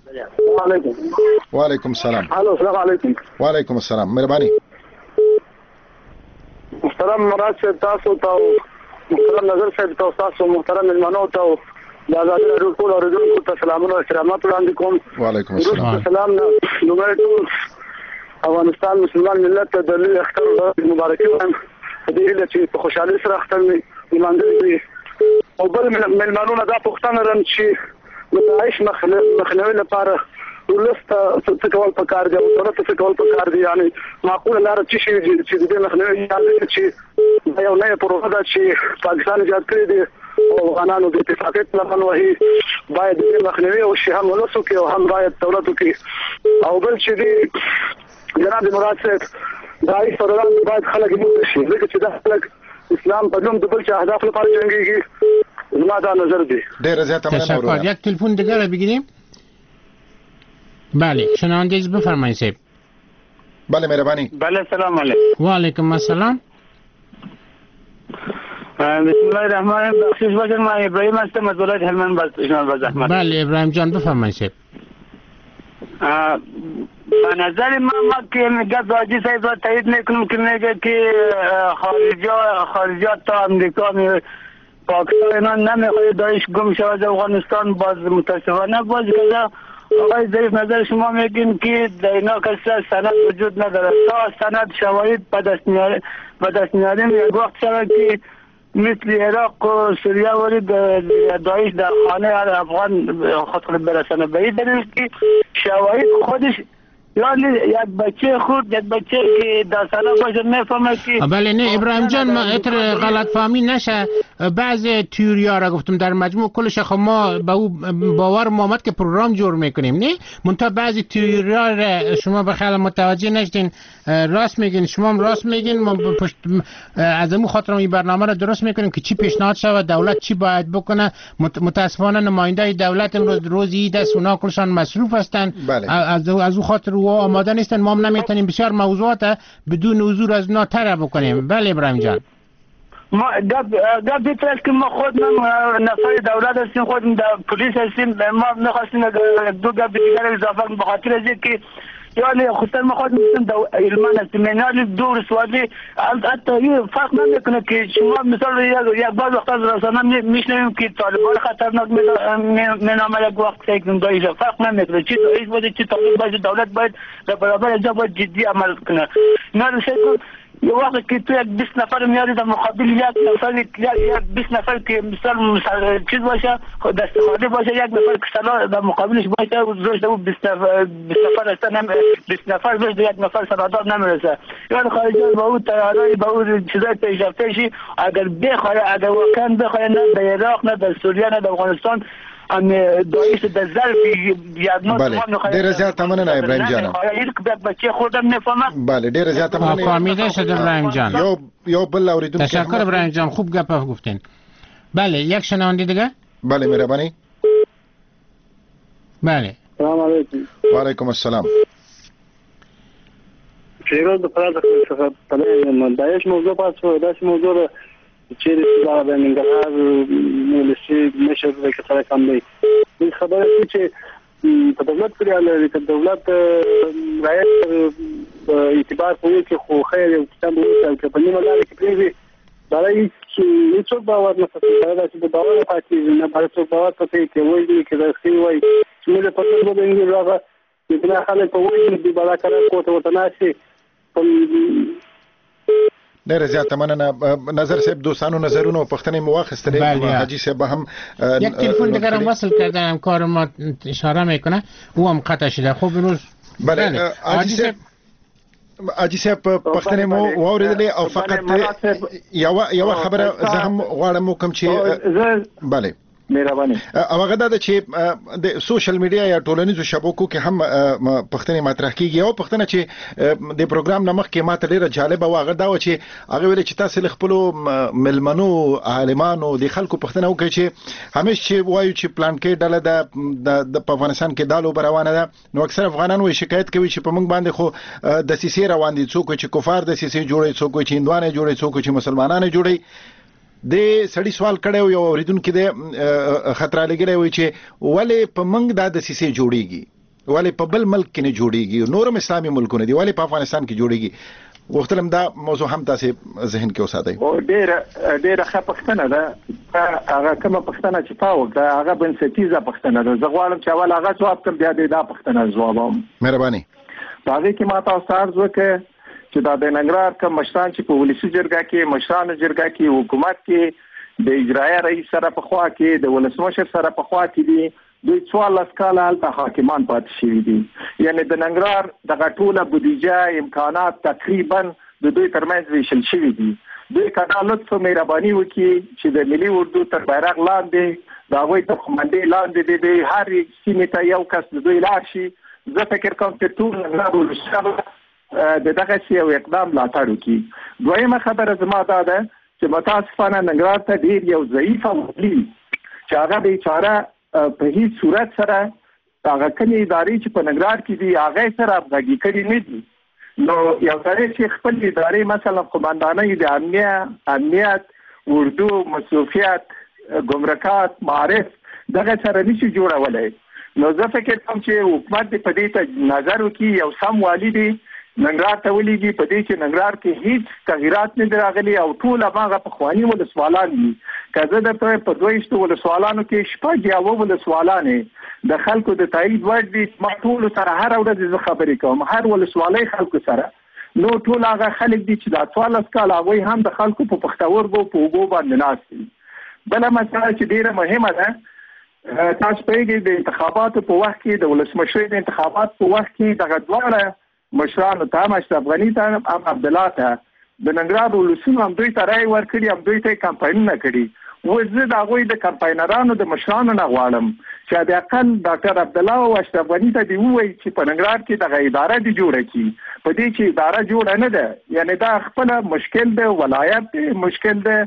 Speaker 1: وعلیکم السلام.
Speaker 6: الو السلام علیکم.
Speaker 1: وعلیکم السلام. مهربانی.
Speaker 6: محترم مراد صاحب تاسو ته محترم نظر صاحب تاسو محترم ملمنو ته د آزادۍ راډیو ټول اوریدونکو ته سلامونه او احترامات وړاندې کوم.
Speaker 1: وعلیکم السلام.
Speaker 6: سلام لومړی ټول افغانستان مسلمان ملت ته د لوی اختر ورځې مبارکي وایم. په دې هیله چې په خوشحالۍ سره اختر لمانځل وي. او بل ملمنو نه دا پوښتنه لرم چې د داعش مخنیوي لپاره ولسته څه کول پکار دي او دولت څه کول پکار دي، یعنی معقوله لاره چې چې د مخنیوي یعنی چې یو نه پروژه ده چې پاکستان ایجاد کړی دی او افغانانو د اتفاقیت لپاره وایي باید د مخنیوي او شي هم ولسو کې او هم باید دولت کې. او بل چې دی جناب مراد صاحب داعش پر وړاندې باید خلک موږ شي ځکه چې دا خلک اسلام په نوم د بل چا اهداف لپاره جنګيږي. زما دا نظر دی.
Speaker 1: ډېر زیات مننه.
Speaker 5: یک تلفن دیگه رو بگیریم. بله شنوندگی بفرمایید صاحب.
Speaker 1: بله مهربانی.
Speaker 6: بله سلام علیکم.
Speaker 5: و علیکم السلام.
Speaker 6: بسم الله الرحمن الرحیم. بخشش باشید من ابراهیم هستم از ولایت هلمند با زحمت.
Speaker 5: بله ابراهیم جان بفرمایید صاحب.
Speaker 6: به نظر من که میگه حاجی صاحب را تایید میکنم که میگه که خارجیات تا امریکا پاکستان اینا نمیخواد داعش گم شود افغانستان. باز متاسفانه باز که آقای ظریف نظر شما میگین که در اینا کسی سند وجود نداره. تا سند شواهد به دست میاریم یک وقت شود که مثل عراق و سوریه ورید داعش در خانه افغان خود برسانه. به این دلیل که شواهد خودش یعنی یک بچه خود یک بچه که داستانه باشه میفهمه که
Speaker 5: بله نه ابراهیم جان ما اتر غلط فهمی نشه. بعضی تیوریا را گفتم در مجموع کلش خب ما به او باور محمد که پروگرام جور میکنیم نه منتها بعضی تیوریا را شما به خیال متوجه نشدین راست میگین. شما هم راست میگین. ما از امو خاطر این برنامه را درست میکنیم که چی پیشنهاد شود دولت چی باید بکنه. متاسفانه نماینده دولت امروز روز عید است اونا کلشان مصروف هستند. از او خاطر و آماده نیستن. ما هم نمیتونیم بسیار موضوعات بدون حضور از اونا طرح بکنیم. بله ابراهیم جان.
Speaker 6: ما گپ بیتر که ما خود نفر دولت هستیم خود پلیس هستیم. ما نخواستیم دو گپ دیگر اضافه به خاطر از که یعنی خودتر ما خود میستیم علمان هستیم. یعنی دو رسوالی حتی این فرق نمیکنه که شما مثال یک بعض وقت از رسانه میشنویم که طالبان خطرناک مینامه یک وقت که داعش فرق نمیکنه. چی داعش باشه چی طالب باشه دولت باید در برابر اینجا باید جدی عمل کنه. یه وقت که تو یک 20 نفر میاری در مقابل یک نفر یک 20 نفر که مثال چیز باشه دست خالی باشه یک نفر که سلا در مقابلش باشه روش دو 20 نفر هستن 20 نفر روش یک نفر سلادار نمیرسه. یعنی خارجیان با اون تیارای با اون چیزای پیشرفته‌ای اگر بخواد اگر واقعا بخواد نه در عراق نه در سوریه نه در افغانستان داعش در ظرف یک
Speaker 1: ډېر زیات مننه ابراهیم جان.
Speaker 6: بچه خودم نفهمم.
Speaker 1: بله ډېر زیات مننه.
Speaker 5: فهمیده شد ابراهیم جان.
Speaker 1: یو بل اوریدونکو.
Speaker 5: تشکر ابراهیم جان خوب گپ گفتین. بله یک شنونده دیگه.
Speaker 1: بله مهربانی.
Speaker 5: بله
Speaker 6: سلام علیکم.
Speaker 1: و علیکم السلام.
Speaker 6: فیروز د فرانسه څخه تللی داعش موضوع پاتې داسې موضوع چیرې چې د ننګرهار مولسي مشر د کتره کم دی. خبره چې په دولت پورې اړه لري. دولت رایت اعتبار کوي چې خو خیر یو کتاب وایي چې په نیمه لاره کې پریږدي برای هیڅ باور نه پاتې دا چې د باور پاتې نه برای څو باور پاتې کې وایي چې دا څه وایي چې موږ په دې باندې راغله چې دا خلک په وایي چې بالا کار کوته وتناسي.
Speaker 1: ډېر زیات مننه. نظر صاحب دوستانو نظرونه او پوښتنې مو واخیستلې. حاجی صاحب هم
Speaker 5: یک تلفن دیگر هم وصل کردن کار ما اشاره میکنه او هم قطع شده. خب روز
Speaker 1: بله حاجی صاحب اجي صاحب پښتنې مو واوریدلې او فقط یو خبره زه هم غواړم کوم چې bale
Speaker 8: مهرباني
Speaker 1: او هغه دا چې د سوشل میډیا یا ټولنیزو شبکو کې هم پښتنې مطرح کیږي او پښتنه چې د پروګرام نمخ کې ماته ډیره جالب او هغه دا و چې هغه ویل چې تاسو خپل ملمنو عالمانو د خلکو پښتنه وکړي چې همیش چې وایو چې پلان کې ډله د افغانستان کې دالو روانه ده نو اکثر افغانان وایي شکایت کوي چې په موږ باندې خو د سیسي روان دي څوک چې کفار د سیسي جوړي څوک چې هندوانه جوړي څوک چې مسلمانانه جوړي د سړی سوال کړو یو اوریدونکو د خطر لګره وي چې ولې په منګ د سیسي جوړیږي ولې په بل ملک کې نه جوړیږي نورم اسلامي ملکونه دي ولې په افغانستان کې جوړیږي وختلم دا موضوع هم تاسو ذهن کې وساتئ
Speaker 8: او ډېر ښه پښتنه ده هغه کومه پښتنه چې تاسو دا هغه بنسټیزه پښتنه ده زه غواړم چې اول هغه جواب کوم بیا دا پښتنه جوابم
Speaker 1: مهرباني
Speaker 8: باغې کې ما تاسو عرض وکړ چې دا د ننګرهار کوم مشران چې په ولسی جرګه کې مشران جرګه کې حکومت کې د اجرایي رئیس سره په خوا کې د ولسمشر سره په خوا کې دي دوی 14 کاله هلته حاکمان پاتې شوي دي یعنی د ننګرهار دغه ټوله بودیجه امکانات تقریبا د دوی ترمنځ ویشل شوي دي دوی کله لطف مهرباني وکړي چې د ملي اردو تر بیرغ لاندې د هغوی تر قومندې لاندې د هر سیمې ته یو کس د دوی لاړ شي زه فکر کوم چې ټول ننګرهار ولسمشر د دغه یو اقدام ملاتړ وکړي دویمه خبره زما دا ده چې متاسفانه ننګرهار ته ډیر یو ضعیف ولی چې هغه بیچاره په هیڅ صورت سره هغه کومې ادارې چې په ننګرهار کې دي هغه سره همغږي کړي نه دي نو یو سړی چې خپل ادارې مثلا قومندانۍ د امنیت اردو مصروفیت ګمرکات معارف دغه سره نشي جوړولای نو زه فکر کوم چې حکومت په دې ته نظر وکړي یو سم والی دی ننګرهار ته ولېږي په دې چې ننګرهار کې هیڅ تغیرات نه راغلي او ټول هغه پخواني ولسوالان دي که زه درته په 22 ولسوالانو کې شپږ یا اووه ولسوالانې د خلکو د تایید وړ دي ما ټول سره هر ورځ زه خبرې کوم هر ولسوالۍ خلکو سره نو ټول هغه خلک دي چې د 14 کال هغوی هم د خلکو په پښتورګو په اوبو باندې ناست دي بله مسله چې ډیره مهمه ده تاسو پوهېږئ د انتخاباتو په وخت کې د ولسمشرۍ د انتخابات په وخت کې دغه دواړه مشرانو ته اشرف غني ته ام عبدالله ته د ننګرهار ولسونو هم دوی ته رای ورکړي هم دوی ته کمپاینونه کړي اوس زه د هغوی د کمپاینرانو د مشرانو نه غواړم چې د اقل ډاکټر عبدالله او اشرف غني ته دې ووایي چې په ننګرهار کې دغه اداره دې جوړه کړي په دې چې اداره جوړه نه ده یعنی دا خپله مشکل دی ولایت دی مشکل دی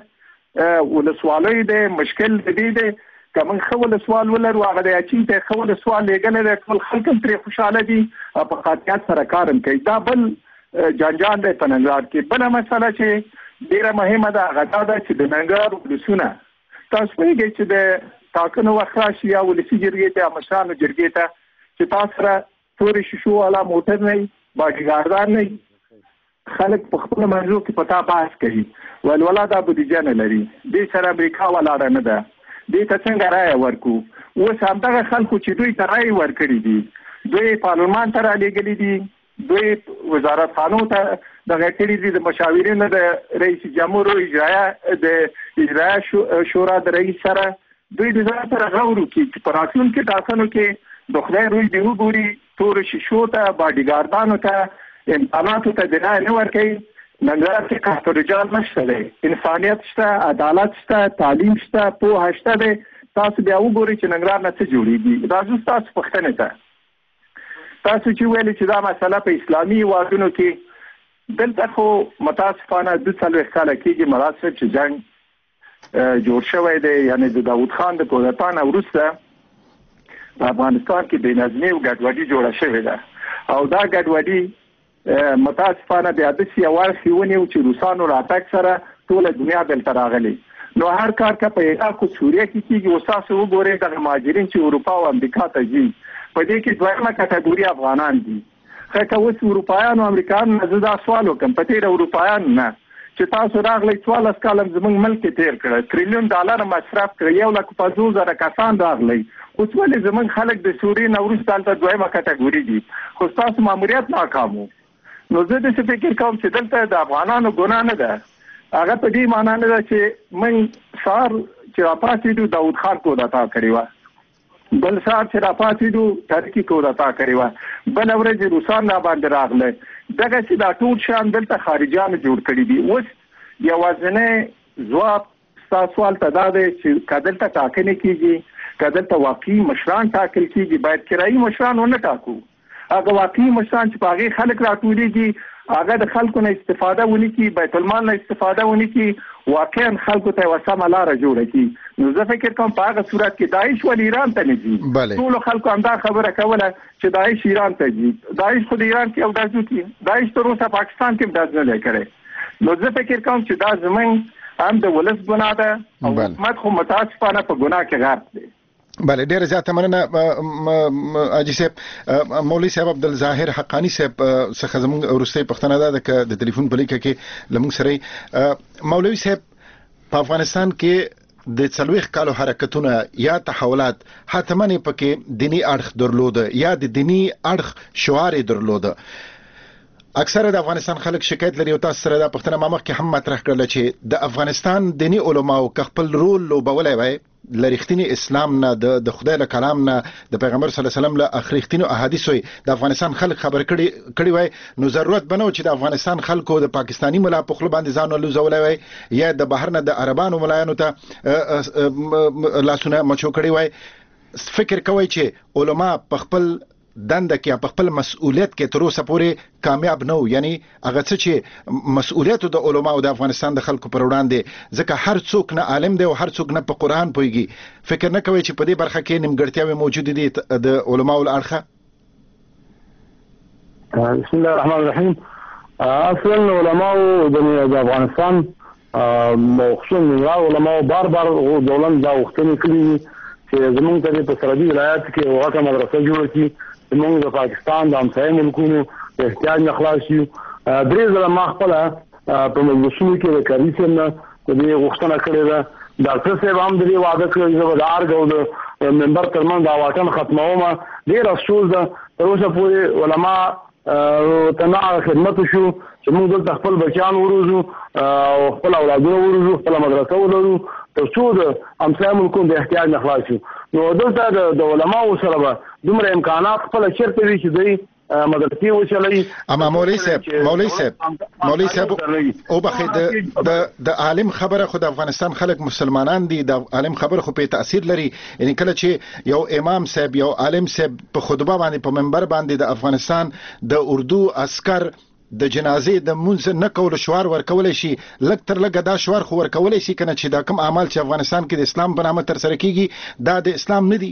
Speaker 8: ولسوالۍ دی مشکل د دې دی که موږ ښه ولسوال ولرو هغه د اچین ته ښه ولسوال لیږلی دی ټول خلک هم ترې خوشحاله دي او په قاطعیت سره کار هم کوي دا بل جنجال دی په ننګرهار کې بله مسله چې ډېره مهمه ده هغه دا ده چې د ننګرهار ولسونه تاسو پوهېږئ چې د ټاکنو وخت راشي یا ولسي جرګې ته یا مشرانو جرګې ته چې تاسو سره تورې شیشو والا موټر نه وي باډیګاردان نه وي خلک په خپلو منځو کې په تا بحث کوي ویل ولا دا بودیجه نه لري دې سره امریکا ولاړه نه ده دې ته څنګه رایه ورکو اوس همدغه خلکو چې دوی ته رایې ورکړي دي دوی پارلمان ته رالیږلي دي دوی وزارت خانو ته دغه کړي دي د مشاورینو د رئیس جمهور د اجرایه شورا د رئیس سره دوی د ځان سره غور وکړي چې په راتلونکي ټاکنو کې د خدای روی دی وګوري تورو شیشو ته باډیګاردانو ته امکاناتو ته د رایې نه ورکوي ننګرهار کې کاست رجال نشته دی انسانیت شته عدالت شته تعلیم شته پوهه شته دی تاسو بیا وګورئ چې ننګرهار نه څه جوړېږي راځو ستاسو پوښتنې ته تاسو چې ویلې چې دا مسله په اسلامي هېوادونو کې دلته خو متاسفانه 42 کاله کېږي مراد صاحب چې جنګ جوړ شوی دی یعنی د داود خان د کودتا نه وروسته په افغانستان کې بېنظمي او ګډوډي جوړه شوې ده او دا ګډوډي متاسفانه بیا داسې یو اړخ یې ونیو چې روسانو راتګ سره ټوله دنیا دلته راغلې نو هر کار که په عراق او سوریه کې کېږي اوس تاسو وګورئ دغه مهاجرین چې اروپا او امریکا ته ځي په دې کې دویمه کټګوري افغانان دي ښه که اوس اروپایان او امریکایان نه زه دا سوال وکړم په تېره اروپایان نه چې تاسو راغلی 14 کاله زموږ ملک کې تېر کړه تریلیون ډالر مصرف کړه 1,50,000 کسان راغلی اوس ولې زموږ خلک د سوریې نه وروسته هلته دویمه کټګوري دي خو ستاسو ماموریت ناکام و نو زه داسې فکر کوم چې دلته د افغانانو ګناه نه ده هغه په دې معنا نه ده چې موږ سهار چې راپاڅېدو داود خان کودتا کړې وه بل سهار چې راپاسېدو ترکي کودتا کړې وه بله ورځ روسان را باندې راغله دغسې دا ټول شیان دلته خارجیانو جوړ کړي دي. اوس یوازینی ځواب ستا سوال ته دا دی چې که دلته ټاکنې کېږي که دلته واقعي مشران ټاکل کېږي باید کرایي مشران ونه ټاکو. هغه واقعي مشران چې په هغې خلک راټولېږي هغه د خلکو نه استفاده ونی کی بیت المال نه استفاده ونی کی واقعا خلکو ته وسمه لار جوړه کی. نو زه فکر کوم په هغه صورت کې داعش ول ایران ته نه ځي. ټول خلکو همدا خبره کوله چې داعش ایران ته ځي. داعش خو د ایران کې او داسو کې داعش تر اوسه پاکستان کې داس نه کړي. نو زه فکر کوم چې دا زمونږ هم د ولس ګناه ده او حکومت خو متاسفانه په ګناه کې غرق دی.
Speaker 1: بله ډیره زیاته مننه حاجي صاحب. مولوي صاحب عبدالظاهر حقانی صاحب څخه زموږ وروستۍ پوښتنه ده چې د ټلیفون په لیکه کې لمونږ سره مولوي صاحب په افغانستان کې د 40 کالو حرکتونه یا تحولات حتماً پکې دینی اړخ درلوده یا د دینی اړخ شعار درلوده. اکثره د افغانستان خلک شکایت لري او تاسو سره د پښتنه مامخ کې هم مطرح کړل چې د افغانستان دینی علماو خپل رول لوبولای وای لریختینی اسلام نه د خدای له کلام نه د پیغمبر صلی الله علیه وسلم له اخریختینو احادیث وي د افغانستان خلک خبر کړي وای نو ضرورت بنو چې د افغانستان خلکو د پاکستانی ملا په خپل باندې ځان لوزولای وای یا د بهر نه د عربانو ملایانو ته لاسونه مچو کړي وای. فکر کوي چې علما په خپل دنده کې په خپل مسؤلیت کې تر اوسه پورې کامیاب نه وو. یعنی هغه څه چې مسؤلیت د علماو د افغانستان د خلکو پر وړاندې ځکه هر څوک نه عالم دی او هر څوک نه په قرآن پوهیږي. فکر نه کوي چې په دې برخه کې نیمګړتیاوې موجود دي د علماو له اړخه؟
Speaker 6: بسم الله الرحمن الرحیم. اصلا علماو د افغانستان خصوصا علماو بار دولت دا وختونه کړی چې زمونږ ته په سرحدي ولایت کې وغه مدرسه جوړه کړي زمونږ د پاکستان د همسایه ملکونو د احتیاج نه خلاص شي. درې ځله ما خپله په مجلسونو کې د کاري صاحب نه د دې غوښتنه کړې ده. ډاکټر صاحب هم د دې وعده کړې زه به د ارګ او د ممبر ترمنځ دا واټن ختموم. ډېر افسوس ده تر اوسه پورې علما ته خدمت شو چې موږ دلته خپل بچیان وروزو او خپل اولادونه وروزو خپل مدرسه ولرو تر څو د همسایه ملکونو د احتیاج نه خلاص شو. نو دلته د علماو سره به دومره امکانات خپل چیرته وي چې دوی مدرسې وچلوي.
Speaker 1: اما مولوي صاحب او بخې د عالم خبره خو د افغانستان خلک مسلمانان دي د عالم خبره خو په تاثیر لري. یعنی کله چې یو امام صاحب یو عالم صاحب په خطبه باندې په منبر باندې د افغانستان د اردو عسكر د جنازې د منځ نه کول شوار ورکول شي لک تر لګه دا شوار خو ورکول شي کنه چې دا کوم اعمال چې افغانستان کې د اسلام په نامه تر سره کیږي دا د اسلام نه دي.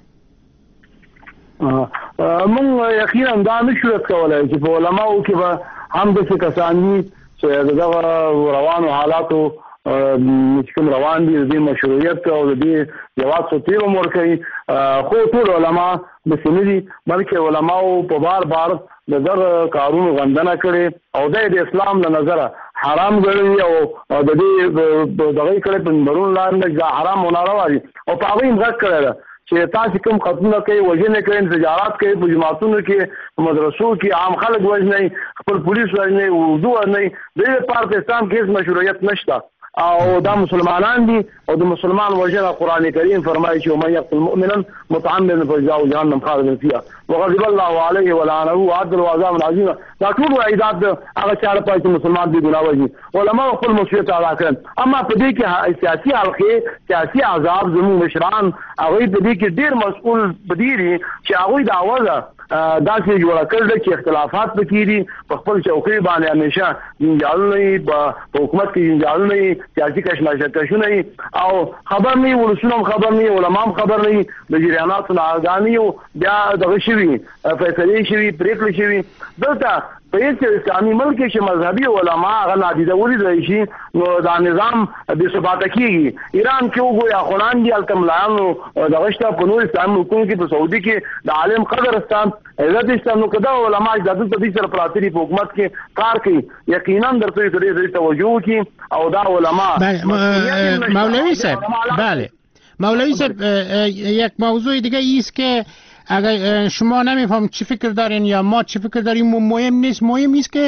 Speaker 6: مونږ یقینا دا نشو کولای چې په علماو کې به هم د کسان دي چې دغه روانو حالاتو چې کوم روان دي د مشروعیت او د جواز څخه امور کوي خو ټول علما د سندي بلکې علماو په بار دغه کارونو غندنه کړي او د اسلام له نظره حرام ګڼي او د دې دغه کړه په مرون لاندې حرام او ناروا دي او په هغه موږ کړل چې تاسو کوم قتلونه کوي وژنه کوي انفجارات کوي په جماعتونو کې مدرسو کې عام خلک وژني خپل پولیس وژني اردو نه د لپاره اسلام کې مشروعیت نشته او دا مسلمانان دي او د مسلمان وجه قرآن کریم فرمایي چې ومن يقتل مؤمنا متعمدا فجزاؤه جهنم خالدا فيها وغضب الله عليه ولعنه وعد له عذابا عظيما. دا ټول عیدات هغه چاله پای چې مسلمان دي ګناه وږي علماء خپل مسؤلیت ادا کړي. اما په دې کې سیاسي حلقه سیاسي عذاب زموږ مشران هغه په دې کې ډیر مسؤل بدیري چې هغه د اوازه دا چې جوړ کړل چې اختلافات پکې دي په خپل چوکۍ باندې همیشه جنجال په حکومت کې جنجال نه سیاسي کشمکشونه او خبر نه ولسونو خبر نه علماء خبر نه د جریانات الاغانیو بیا دغه شوی فیصله شوی پریکړه شوی دلته په هیڅ اسلامي ملک کې مذهبي علما هغه نادیده ولیدل شي نو دا نظام د ثبات کیږي. ایران کې وګورئ اخوان دي التملانو دغه شته په نور اسلامي ملکونو کې په سعودي کې د عالم قدرستان عزت اسلام نو کدا علما د دې سره پراتري په حکومت کې کار کوي یقینا درته دې توجه کی او دا علما
Speaker 5: مولوی صاحب بله مولوی صاحب یک موضوع دیگه ایست که اگر شما نمیفهم چی فکر دارین یا ما چی فکر داریم مهم نیست. مهم است که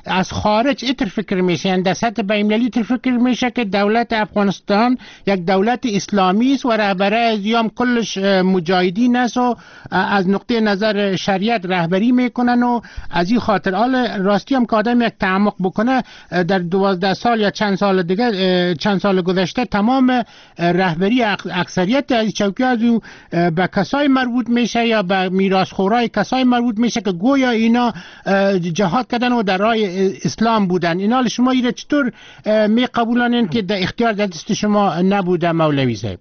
Speaker 5: از خارج اینطور فکر میشه، یعنی در سطح بین‌المللی اینطور فکر میشه که دولت افغانستان یک دولت اسلامی است و رهبرای ازیام کلش مجاهدین است و از نقطه نظر شریعت رهبری میکنن و از این خاطر حال راستی هم که آدم یک تعمق بکنه در 12 سال یا چند سال دیگه، چند سال گذشته تمام رهبری اکثریت از چوکی‌ها به کسای مربوط میشه یا به میراثخورای کسای مربوط میشه که گویا اینا جهاد کردن و در راه اسلام بودن. اینا شما ایره چطور می قبولانین که در اختیار دست شما نبوده مولوی صاحب؟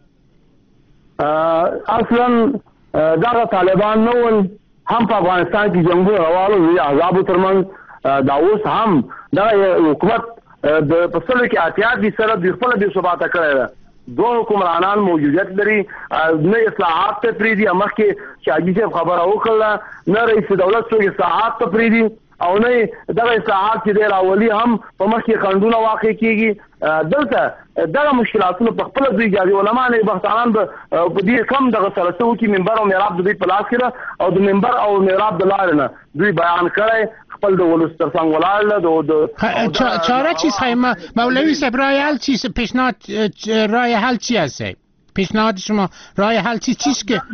Speaker 6: اصلا دغه طالبان نو هم په افغانستان کې جنگونه روانو دي، احزابو ترمنځ دا اوس هم دا حکومت د پسلو کې احتیاط دي سره د خپل بې ثباته کړی ده. دوه حکمرانان موجودیت لري، نه اصلاحات ته پریدي. مخکې چې حاجي صاحب خبره وکړله، نه رئیس دولت څوک اصلاحات ته پریدي او نه دغه اصلاحات چې دی راولي هم په مخکې خنډونه واقع کیږي. دلته دغه مشکلاتونه په خپله دوی جاري علما نه بختانان به په دې کم دغه سره څه وکړي. منبر او محراب د دوی په لاس کې ده او د منبر او محراب د لارې نه دوی بیان کړی، خپل د ولس تر څنګ ولاړ.
Speaker 5: چاره چیست مولوی صاحب؟ راه حل چیست؟ پیشنهاد راه حل چی هست؟ پیشنهاد شما راه حل چیست که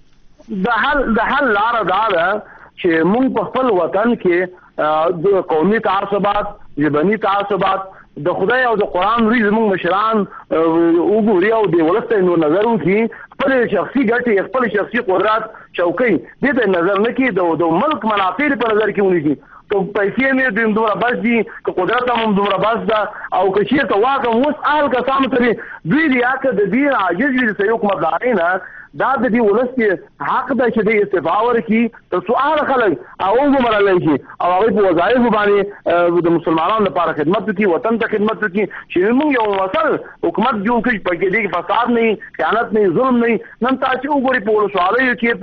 Speaker 6: د حل لاره دا ده چې موږ په خپل وطن کې د قومي تعصبات، ژبني تعصبات د خدای او د قرآن ریز موږ مشران وګوري او د ولس ته نور نظر وکړي. خپل شخصي ګټې، خپل شخصي قدرت چوکۍ دې ته نظر نه کړي، د ملک منافع په نظر کې ونیسي. که پیسې مې دومره بس دي، که قدرت هم دومره بس ده، او که چېرته واک هم اوس اهل کسانو ته دوی دي یا که د دې عاجز وي د صحیح حکومتدارۍ نه، دا د دې ولس کې حق ده چې د استعفا ورکړي تر څو هغه خلک وګمارلی شي او هغوی په وظایفو باندې د مسلمانانو لپاره خدمت وکړي، وطن ته خدمت وکړي. چې موږ یو مسل حکومت جوړ کړي په کې دې فساد نه وي، خیانت نه وي، ظلم نه وي. نن تاسو چې وګورئ په ولسوالیو کې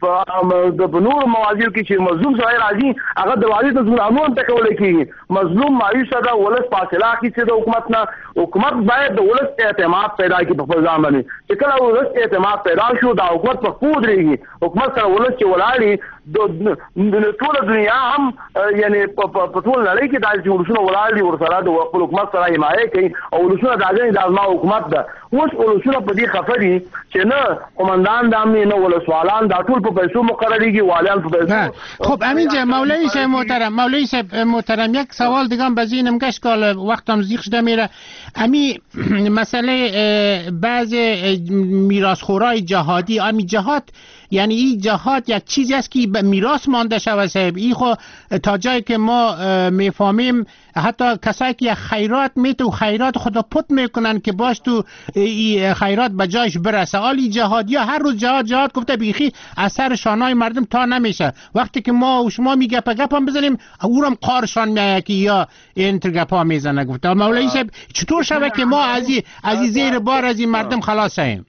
Speaker 6: په نورو موازیو کې چې مظلوم سړی راځي هغه دروازې ته ظلمونه ته کولی کېږي. مظلوم مایوسه ده، ولس فاصله اخیستې ده حکومت نه. حکومت باید د ولس اعتماد پیدا کړي په خپل ځان باندې. چې کله ولس اعتماد پیدا شو دا حکومت په خپل درېږي. حکومت سره ولس چې ولاړي د ټوله دنیا هم یعنی په ټول نړۍ کې دا چې ولسونه ولاړ دي ورسره د خپل حکومت سره حمایه کوي او ولسونه دا ګڼي دا زما حکومت ده. اوس ولسونه په دې خفه دي چې نه قومندان د امنیت، نه ولسوالان، دا ټول په پیسو مقرریږي، والیان په پیسو.
Speaker 5: خب همینجا مولوی صاحب محترم، مولوی صاحب محترم، یک سوال دیگه هم به ذهنم گشت که وقتم زیغ شده میره. امی مسئله بعض میراثخورای جهادی، امی جهاد یعنی این جهاد یک چیزی است که به میراث مانده شود صاحب. این خو تا جایی که ما میفهمیم حتی کسایی که خیرات میته و خیرات خدا پت میکنن که باش تو خیرات به جایش برسه. حالی جهادی ها هر روز جهاد گفته بیخی اثر شانای مردم تا نمیشه. وقتی که ما و شما میگه گپ هم بزنیم اورم قارشان میایه که یا اینتر گپ ها میزنه. گفته مولوی صاحب چطور شود که ما از زیر بار از این مردم خلاص شیم؟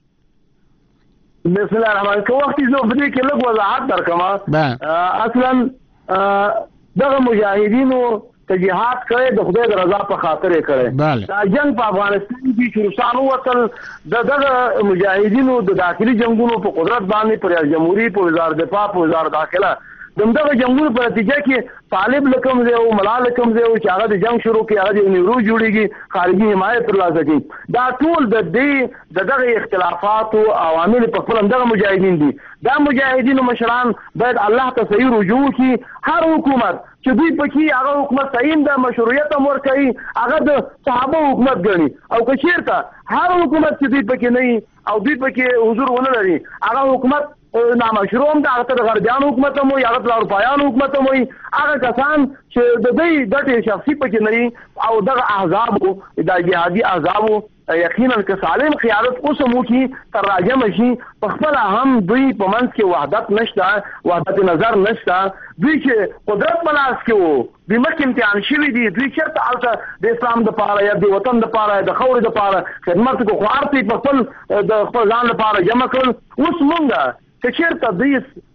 Speaker 6: بسم الله الرحمن الرحیم. وختي زه په دې کې لږ وضاحت درکم. اصلا دغه مجاهدینو ته جهاد کړی د خدای د رضا په خاطر یې کړی. دا جنگ په افغانستان کې چې روسانو وصل دغه مجاهدینو د داخلي جنگونو په قدرت باندې پر ریاست جمهوریت، په وزارت دفاع، په وزارت داخله دغه جنگونو په نتیجه کې طالب لکم دی او ملا لکم دی چې هغه د جنگ شروع کړي، هغه د نیورو جوړیږي، خارجي حمایت ترلاسه کوي. دا ټول د دې دغه اختلافات او عوامل په خپل دغه مجاهدین دي. دا مجاهدینو مشران باید الله ته صحیح رجوع کړي. هر حکومت چې دوی پکې هغه حکومت صحیح د مشروعیت امر کوي هغه د صحابه حکومت ګڼي، او که چیرته هر حکومت چې دوی پکې نه او دوی پکې حضور ونه لري هغه حکومت نامشروع هم ده، هغه ته د غربیانو حکومت هم وي، هغه ته د اروپایانو حکومت هم وي. هغه کسان چې د دوی ګټې شخصي پکې نه وي او دغه احزابو دا جهادي احزابو یقینا که سالم قیادت اوس هم وکړي تر راجمه شي، په خپله هم دوی په منځ کې وحدت نشته، وحدت نظر نشته. دوی چې قدرت په لاس کې وو، دوی مخکې امتحان شوي دي، دوی چېرته هلته د اسلام دپاره یا د وطن دپاره د خاورې دپاره خدمت وکړو، خو هر څه په خپل د خپل ځان لپاره جمع کړل. اوس مونږ که چېرته دوی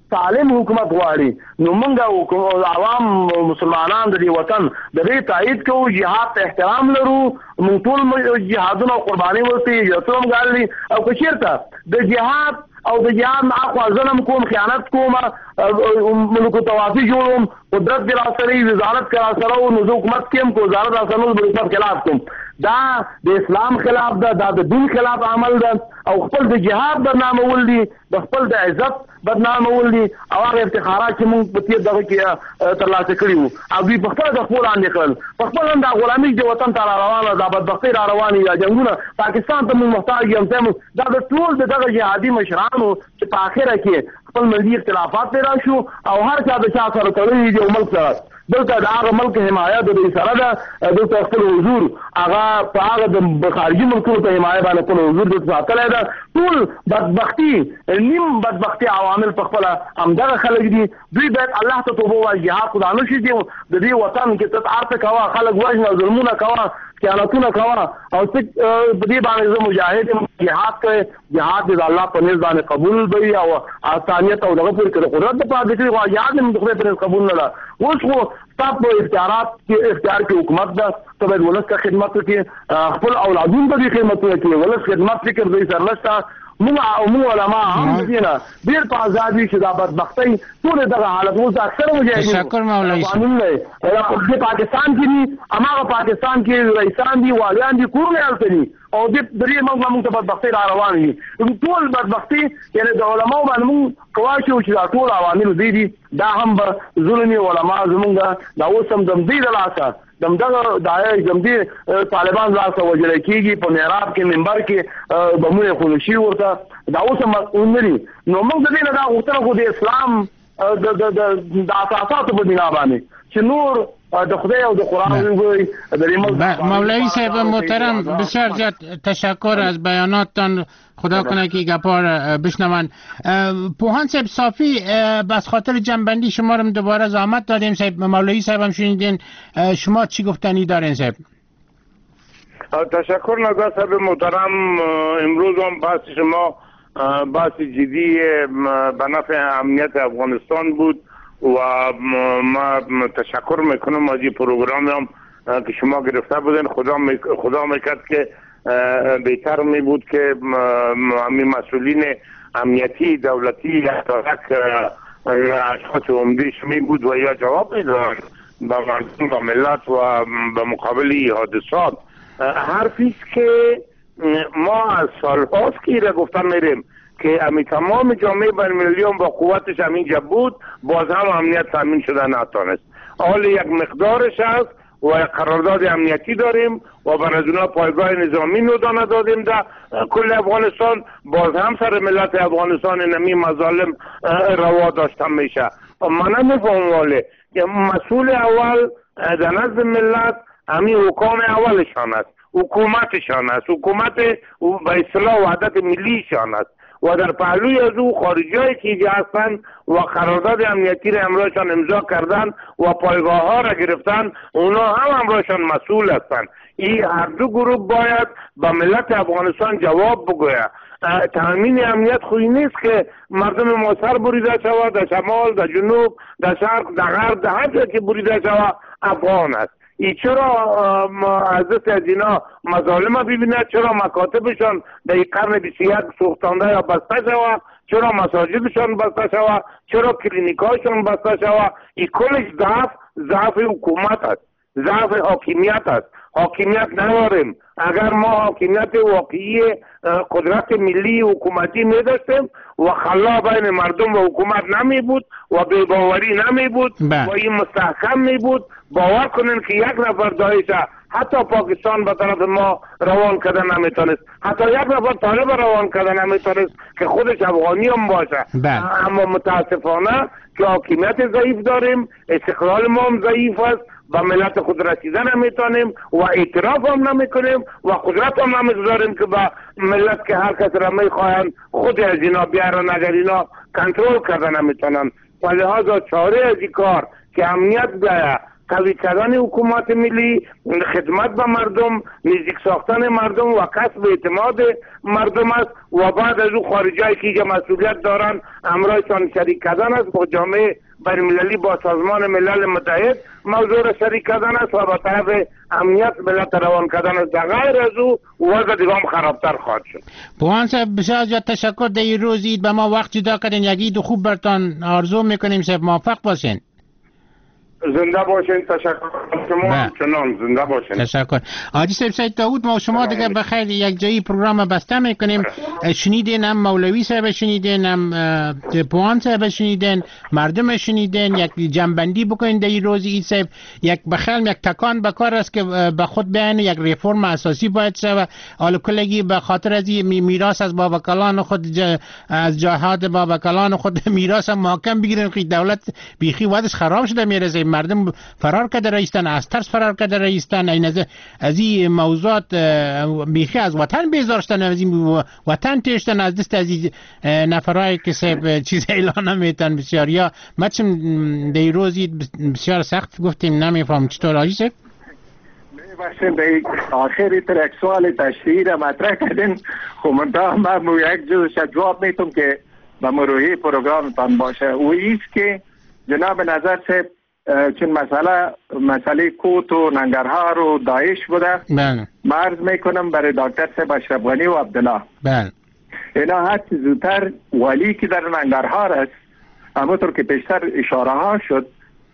Speaker 6: سالم حکومت غواړي نو موږ عوام مسلمانان د دې وطن د دې تایید کوو جهاد ته احترام لرو موږ ټول جهادونه قرباني ورته یو څوم غالي او که چیرته د جهاد او د جهاد اخوا ظلم کوم خیانت کوم ملک توافی جوړوم قدرت دی را سره وزارت کرا سره نو حکومت کېم کو وزارت را سره د خلاف کوم دا د اسلام خلاف ده دا د دین خلاف عمل ده او خپل د جهاد بدنامه ول دي د خپل د عزت بدنامه ول دي او هغه افتخارات چې موږ په تیر دغه کې ترلاسه کړي وو او دوی په خپل د خپل باندې کړل په خپل د غلامي د وطن ته روانه د بدبختۍ را روانه یا جنگونه پاکستان ته موږ محتاج یم دا د ټول دغه جهادي مشرانو چې په اخره کې خپل ملي اختلافات پیدا شو او هر چا د چا سره تړلي دي ملک سره دلته د هغه ملک حمایت د سره ده دلته خپل حضور هغه په هغه د خارجي ملکونو په حمایت باندې خپل حضور د ساتلی ده ټول بدبختي نیم بدبختي عوامل په خپل همدغه خلک دي دوی باید الله ته توبه وایي جهاد خدا نه شي دی د دې وطن کې تطهر کوه خلک وژنه ظلمونه کوه خیانتونه کوه او په دې باندې زه مجاهد جهاد کوي جهاد د الله په نزد باندې قبول وي او آسانیت او دغه پورې کړو قدرت په دې کې واجب نه د خپل قبول نه ده اوس خو تاسو اختیار کې حکومت ده ته باید ولس ته خدمت وکړي خپل اولادونو ته خدمت وکړي ولس خدمت فکر دوی سره نشته موږ علما هم دینه ډیر په ازادي چې دا بدبختۍ ټول دغه حالت اوس اکثر مجاهدین
Speaker 5: تشکر مولوی
Speaker 6: صاحب په پاکستان کې دي اماغه پاکستان کې رئیسان دي والیان دي کورونه الته دي او د دې موږ ته بدبختۍ را روان دي ټول بدبختۍ یعنی د علماو باندې موږ کواشو چې دا ټول عوامل دي دا هم ظلمي علما زمونږ دا اوس هم د دې لاسه دغه دای زمدي طالبان لاسه وجل کیږي په محراب کې منبر کې بمونه خلشي ورته دا اوس مسؤل نو موږ د دې نه دا غوښتنه کوو د اسلام د اساساتو په بنا باندې چې نور د خدای او د قرآن وی
Speaker 5: مولوی صاحب محترم بسیار زیاد تشکر از بیاناتتان خدا کنه که گپار بشنون پوهان صاحب صافی بس خاطر جنبندی شما رو دوباره زحمت دادیم صاحب مولوی صاحب هم شنیدین شما چی گفتنی دارین صاحب
Speaker 9: تشکر نگاه صاحب محترم امروز هم بحث شما بحث جدی به نفع امنیت افغانستان بود و ما تشکر میکنم از این پروگرامی هم که شما گرفته بودین خدا میکرد که بهتر می بود که همین مسئولین امنیتی دولتی یا اشخاص عمدهش می بود و یا جواب میداد به مردم و ملت و به مقابل حادثات حرفیست که ما از سال هاست که را گفتن میریم که همین تمام جامعه بین‌المللی با قوتش همینجا بود باز هم امنیت تامین شده نتونست حال یک مقدارش هست و یک قرارداد امنیتی داریم و بر از اونا پایگاه نظامی نودانه دادیم در کل افغانستان باز هم سر ملت افغانستان نمی مظالم روا داشته میشه من نمیفهم واله که مسئول اول در نزد ملت همین حکام اولشان است حکومتشان است حکومت به اصطلاح وحدت ملیشان است و در پهلوی از او خارجی های که اینجا هستند و قرارداد امنیتی را امرایشان امضا کردن و پایگاه ها را گرفتن اونا هم امرایشان مسئول هستند این هر دو گروه باید به ملت افغانستان جواب بگوید تامین امنیت خوی نیست که مردم ما سر بریده شود در شمال در جنوب در شرق در غرب در هر جا که بریده شود افغان است ای چرا حضرت از اینا مظالم ببیند چرا مکاتبشان در این قرن 21 سوختانده یا بسته شود چرا مساجدشان بسته شود چرا کلینیکاشان بسته شود این کلش ضعف حکومت است ضعف حاکمیت است حاکمیت نداریم اگر ما حاکمیت واقعی قدرت ملی حکومتی نداشتیم و خلا بین مردم و حکومت نمی بود و بی‌باوری نمی بود و این مستحکم می بود باور کنین که یک نفر داعش حتی پاکستان به طرف ما روان کردن نمیتونست حتی یک نفر طالب روان کردن نمیتونست که خودش افغانی هم باشه اما متاسفانه که حاکمیت ضعیف داریم استقلال ما هم ضعیف است و ملت خود رسیدن نمیتونیم و اعتراف هم نمیکنیم و قدرت هم نمیگذاریم که با ملت که هر کس را میخواهند خود از اینا بیارن اگر اینا کنترل کردن نمیتونن و لحاظا چاره از این کار که امنیت قوی کردن حکومت ملی، خدمت به مردم، نزدیک ساختن مردم و کسب اعتماد مردم است و بعد از او خارجایی که مسئولیت دارن امرایشان شریک کردن است با جامعه بین‌المللی، با سازمان ملل متحد موضوع را شریک کردن است و با طرف امنیت ملت روان کردن است. غیر از او وضع دیگه هم خرابتر خواهد شد.
Speaker 5: پوان صاحب بسیار زیاد تشکر در این روز به ما وقت جدا کردین. یک عید خوب برتان آرزو میکنیم صاحب، موفق باشین.
Speaker 9: زنده باشین. تشکر شما چنان زنده باشین.
Speaker 5: تشکر. حاجی صاحب سید داوود، ما شما دیگه بخیر یک جایی پروگرام بسته میکنیم. شنیدین هم مولوی صاحب شنیدین، هم پوان صاحب شنیدین، مردم شنیدین. یک جنبندی بکنین در این روز عید صاحب. یک بخیر یک تکان به کار است که به خود بیان یک ریفرم اساسی باید شه. حالا کلگی به خاطر از میراث از باباکلان خود، از جهاد باباکلان خود میراث محکم بگیرن که دولت بیخی وضعش خراب شده میرسه. مردم فرار کرده رئیستان، از ترس فرار کرده رئیستان. از این موضوعات بیخی از وطن بیزار شدن، از این وطن تیشتن از دست از این نفرهای که صاحب چیز اعلان نمیتن. بسیار یا مچم دی روزی بسیار سخت گفتیم، نمیفهم چطور آجی صاحب؟
Speaker 8: باشین به آخری تر یک سوال تشریحی را مطرح کردین، خب من یک جزش جواب میتونم که به مروحی پروگرامتان باشه. و ایست که جناب نظر صاحب چون مسئله کوت و ننگرهار و داعش بوده، مرز میکنم برای دکتر صاحب اشرف غنی و عبدالله. اینا هر چی زودتر والی که در ننگرهار است، همونطور که پیشتر اشاره ها شد،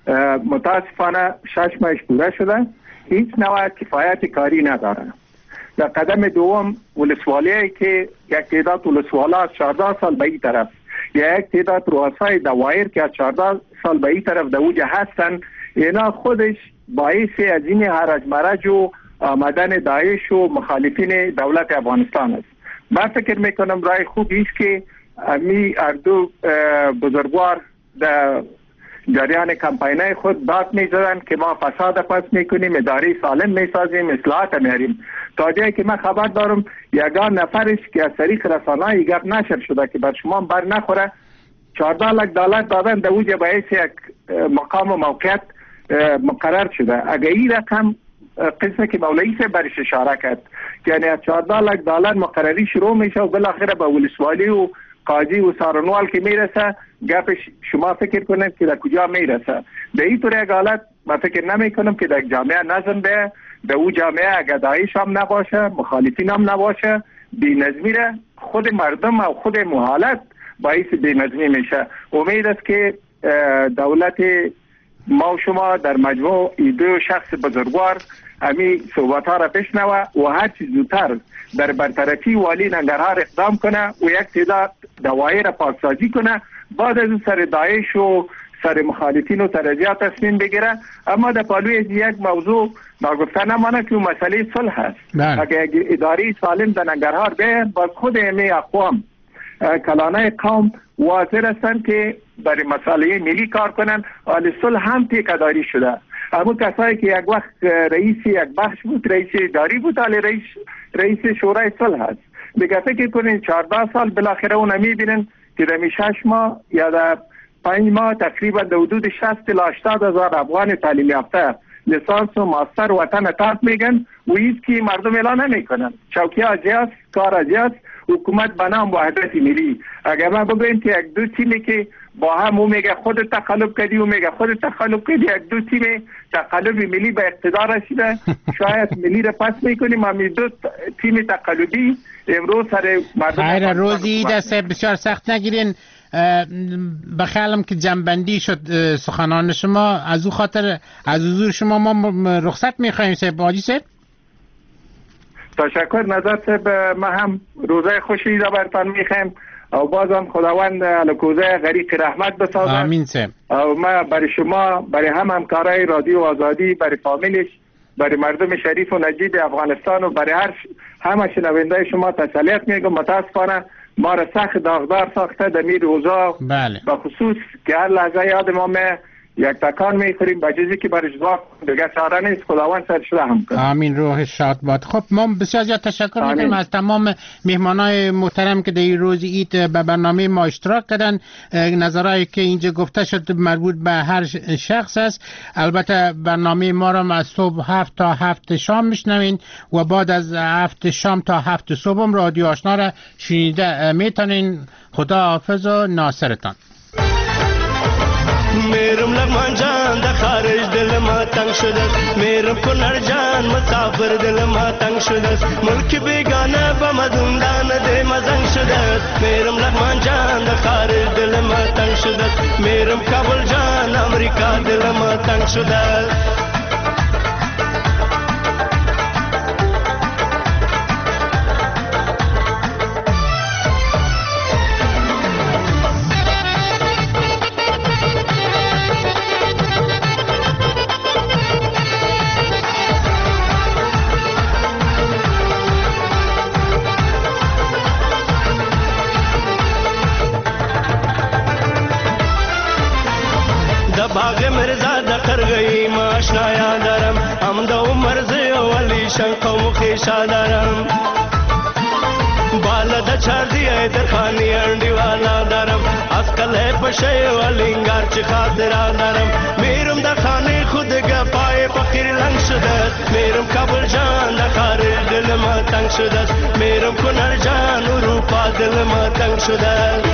Speaker 8: متاسفانه 6 ماه پوره شده، هیچ نوع کفایت کاری نداره. در قدم دوم ولسوالی که یک تعداد ولسوالا از 14 سال به این طرف یا یک تعداد رؤسای دوایر که از 14 سال به این طرف دوجه هستن، اینا خودش باعث از این هرج مرج و آمدن داعش و مخالفین دولت افغانستان است. من فکر میکنم رای خوبی است که امی اردو بزرگوار در جریان کمپاینای خود داد میزدن که ما فساد پس میکنیم، اداره سالم میسازیم، اصلاحات میاریم. تا جایی که من خبر دارم یگان نفرش که از طریق رسانه‌ای گپ نشر شده که بر شما بر نخوره، $14 لک دادن در اوج باعث یک مقام و موقعیت مقرر شده. اگر این رقم قصه که مولوی صاحب برش اشاره کرد که یعنی از $14 لک مقرری شروع میشه و بالاخره به ولسوالی و قاضی و سارنوال که میرسه، گپش شما فکر کنید که در کجا میرسه. در این طور یک حالت من فکر نمی کنم که در جامعه نظم به در او جامعه اگر داعش هم نباشه، مخالفین هم نباشه، بی‌نظمی را خود مردم و خود محالت باعث بی‌نظمی میشه. امید است که دولت ما و شما در مجموع دو شخص بزرگوار امی صحبت ها را بشنوه و هر چیز زودتر در برطرفی والی ننگرهار اقدام کنه و یک تعداد دوایر را پاکسازی کنه، بعد از اون سر داعش و سر مخالفین و ترجیحات تصمیم بگیره. اما در پالوی یک موضوع ناگفته نمانه که مسئله صلح است. اگر اداره سالم در ننگرهار به با خود امی اقوام کلانه قوم واضح هستند که برای مسئله ملی کار کنن. حال صلح هم پیکداری شده. همون کسایی که یک وقت رئیس یک بخش بود، رئیس اداری بود، حال رئیس شورای صلح هست. دیگه فکر کنین 14 سال بالاخره اون میبینن که در 6 ماه یا در 5 ماه تقریبا در حدود 60 تا 80 هزار افغان تعلیم یافته لیسانس و ماستر وطن ترک میگن و هیچ کی مردم اعلان نمیکنن. چوکی اجاست، کار اجاست، حکومت به نام وحدت ملی. اگر ما بگویم که یک دو تیمی که با هم میگه خود تقلب کردی و میگه خود تقلب کردی، یک دو تیم تقلب ملی به اقتدار رسیده، شاید ملی را پس میکنیم. اما دو تیم تقلبی امروز سر مردم
Speaker 5: خیر روزی دست بسیار سخت نگیرین. بخیالم که جنبندی شد سخنان شما، از او خاطر از حضور شما ما رخصت میخواییم صاحب حاجی صاحب.
Speaker 8: تشکر نظر صاحب، ما هم روزه خوشی را برتان میخوایم و بازم خداوند لکوزه غریق رحمت بسازد.
Speaker 5: آمین صاحب.
Speaker 8: و ما برای شما، برای همکارای رادیو آزادی، برای فامیلش، برای مردم شریف و نجیب افغانستان و برای همه شنونده شما تسلیت میگم. متاسفانه ما را سخت داغدار ساخته در می روزا.
Speaker 5: بله.
Speaker 8: به خصوص که هر لحظه یاد ما یک تکان میخوریم به جزی که برش دعا دیگه چاره نیست. خداوند سرش رحم کنه.
Speaker 5: آمین، روح شاد باد. خب ما بسیار زیاد تشکر میکنیم از تمام مهمانای محترم که در این روز عید به برنامه ما اشتراک کردن. نظرهایی که اینجا گفته شد مربوط به هر شخص است. البته برنامه ما را از صبح 7 تا 7 شام میشنوین و بعد از 7 شام تا 7 صبح هم رادیو آشنا را شنیده میتونین. خدا حافظ و ناصرتان.
Speaker 10: میرم لغمان جان د خارج دل ما تنگ شده، میرم کنر جان مسافر دل ما تنگ شده، ملک بیگانه به مدوندان ده مزنگ شده. میرم لغمان جان د خارج دل ما تنگ شده، میرم کابل جان امریکا دل ما تنگ شده. باغ مرزا د قرغی ما آشنا یادرم، هم د عمر زی ولی شن قوم خیشا دارم. بالا د چاردی در خانی انډی والا دارم، اسکل پشی ولینګار چې خاطر دارم. میرم د خانی خود گپای فقیر لنگ شده، میرم کابل جان د خارج دل ما تنگ شده، میرم کنر جان اروپا دل ما تنگ شده.